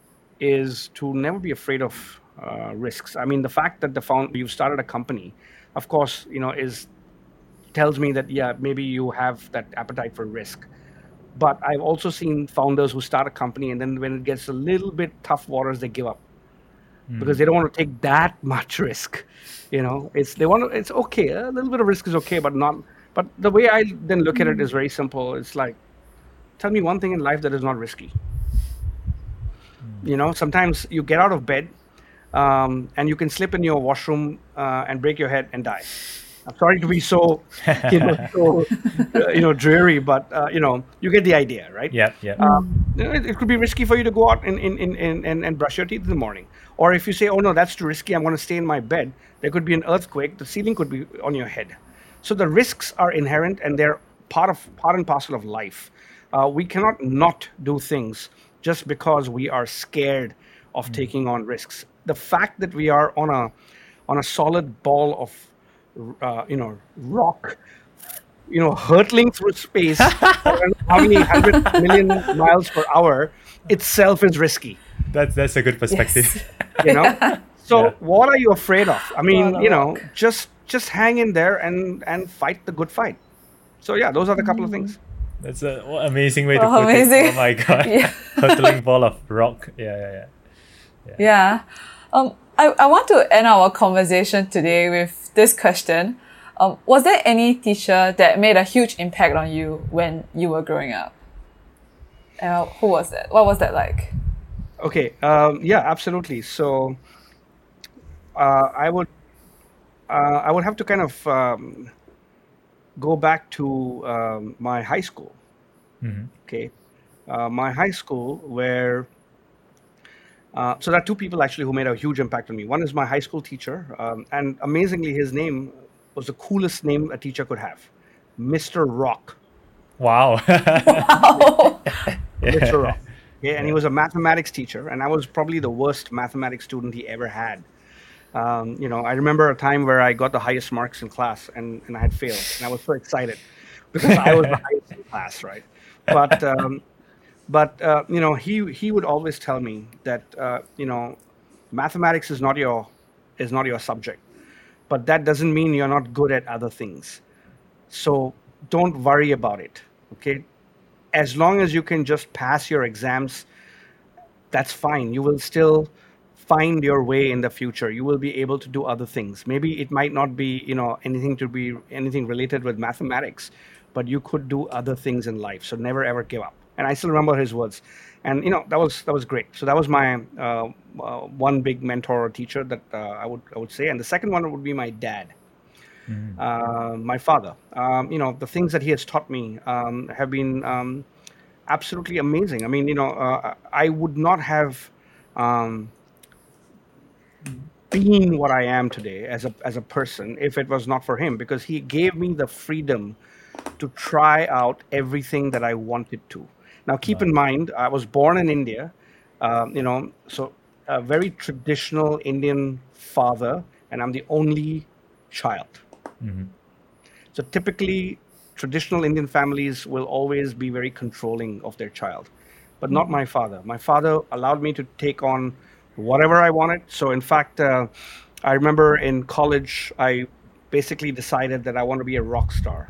is to never be afraid of uh, risks. I mean, the fact that the found you've started a company, of course, you know, is tells me that yeah, maybe you have that appetite for risk. But I've also seen founders who start a company, and then when it gets a little bit tough waters, they give up because they don't want to take that much risk. You know, it's they want to. It's okay. A little bit of risk is okay, but not. But the way I then look at it is very simple. It's like, tell me one thing in life that is not risky. You know, sometimes you get out of bed um, and you can slip in your washroom uh, and break your head and die. I'm sorry to be so, you know, so, uh, you know, dreary, but uh, you know, you get the idea, right? Yep, yep. Um, you know, it, it could be risky for you to go out and, and, and, and, and brush your teeth in the morning. Or if you say, oh no, that's too risky, I'm going to stay in my bed, there could be an earthquake, the ceiling could be on your head. So the risks are inherent, and they're part of part and parcel of life. Uh, we cannot not do things just because we are scared of mm. taking on risks. The fact that we are on a on a solid ball of uh, you know rock, you know, hurtling through space at how many hundred million miles per hour itself is risky. That's that's a good perspective. Yes. You know. So Yeah. what are you afraid of? I mean, What a you know, rock. just just hang in there and and fight the good fight. So yeah, those are the couple of things. That's a what amazing way to Oh, put amazing. it. Oh my god. Yeah. Hurtling ball of rock. Yeah, yeah, yeah. Yeah. Um, I, I want to end our conversation today with this question. Um, was there any teacher that made a huge impact on you when you were growing up? Uh, who was that? What was that like? Okay. Um, yeah, absolutely. So uh, I would uh, I would have to kind of um, go back to um, my high school. Mhm. Okay, uh, my high school where uh, so there are two people actually who made a huge impact on me. One is my high school teacher, um, and amazingly, his name was the coolest name a teacher could have, Mister Rock. Wow. Oh, Mister Rock. Yeah, and he was a mathematics teacher, and I was probably the worst mathematics student he ever had. Um, you know, I remember a time where I got the highest marks in class, and, and I had failed, and I was so excited because I was the highest in class, right? But um, but uh, you know, he he would always tell me that uh, you know, mathematics is not your is not your subject, but that doesn't mean you're not good at other things. So don't worry about it, okay? As long as you can just pass your exams, that's fine. You will still find your way in the future. You will be able to do other things. Maybe it might not be, you know, anything to be anything related with mathematics, but you could do other things in life. So never ever give up. And I still remember his words, and you know that was that was great. So that was my uh, uh, one big mentor or teacher that uh, I would I would say. And the second one would be my dad. Mhm. Uh, my father. Um, you know, the things that he has taught me um, have been um, absolutely amazing. I mean, you know, uh, I would not have um, been what I am today as a as a person if it was not for him, because he gave me the freedom to try out everything that I wanted to. Now, keep in mind, I was born in India, um, you know, so a very traditional Indian father, and I'm the only child. Mm-hmm. So typically, traditional Indian families will always be very controlling of their child, but not my father. My father allowed me to take on whatever I wanted. So in fact, uh, I remember in college, I basically decided that I want to be a rock star.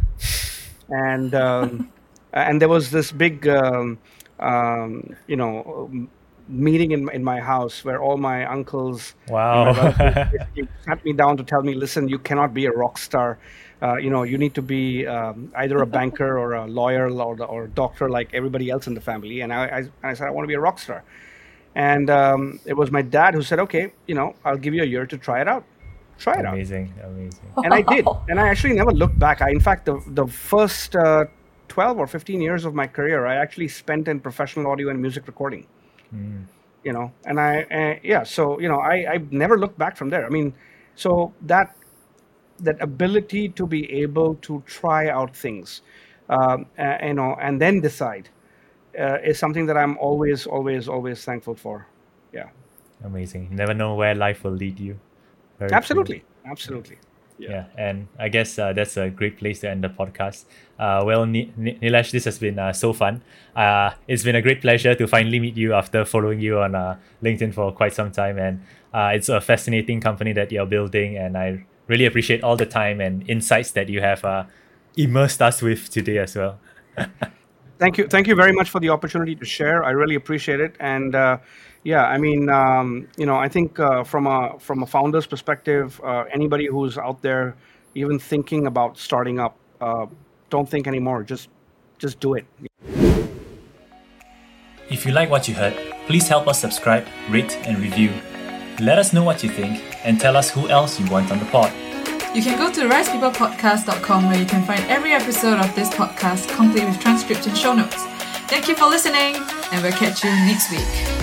And um, and there was this big, um, um, you know, meeting in in my house where all my uncles, wow, and my relatives basically sat me down to tell me, listen, you cannot be a rock star. Uh, you know, you need to be um, either a banker or a lawyer or or a doctor like everybody else in the family. And I I, I said I want to be a rock star. And um, it was my dad who said, okay, you know, I'll give you a year to try it out. Try it amazing, out. amazing, amazing. And I did. And I actually never looked back. I, in fact, the, the first uh, twelve or fifteen years of my career, I actually spent in professional audio and music recording. Mm. You know, and I, uh, yeah, so, you know, I, I never looked back from there. I mean, so that, that ability to be able to try out things, um, uh, you know, and then decide uh, is something that I'm always, always, always thankful for. Yeah. Amazing. You never know where life will lead you. Very Absolutely. True. Absolutely. Yeah. yeah, and I guess uh, that's a great place to end the podcast. Uh, well, Ni- Ni- Nilesh, this has been uh, so fun. Uh, it's been a great pleasure to finally meet you after following you on uh, LinkedIn for quite some time, and uh, it's a fascinating company that you're building, and I really appreciate all the time and insights that you have uh, immersed us with today as well. Thank you. Thank you very much for the opportunity to share. I really appreciate it. And uh, yeah, I mean, um, you know, I think uh, from a from a founder's perspective, uh, anybody who's out there even thinking about starting up, uh, don't think anymore. Just just do it. If you like what you heard, please help us subscribe, rate, and review. Let us know what you think and tell us who else you want on the pod. You can go to rise people podcast dot com where you can find every episode of this podcast complete with transcripts and show notes. Thank you for listening, and we'll catch you next week.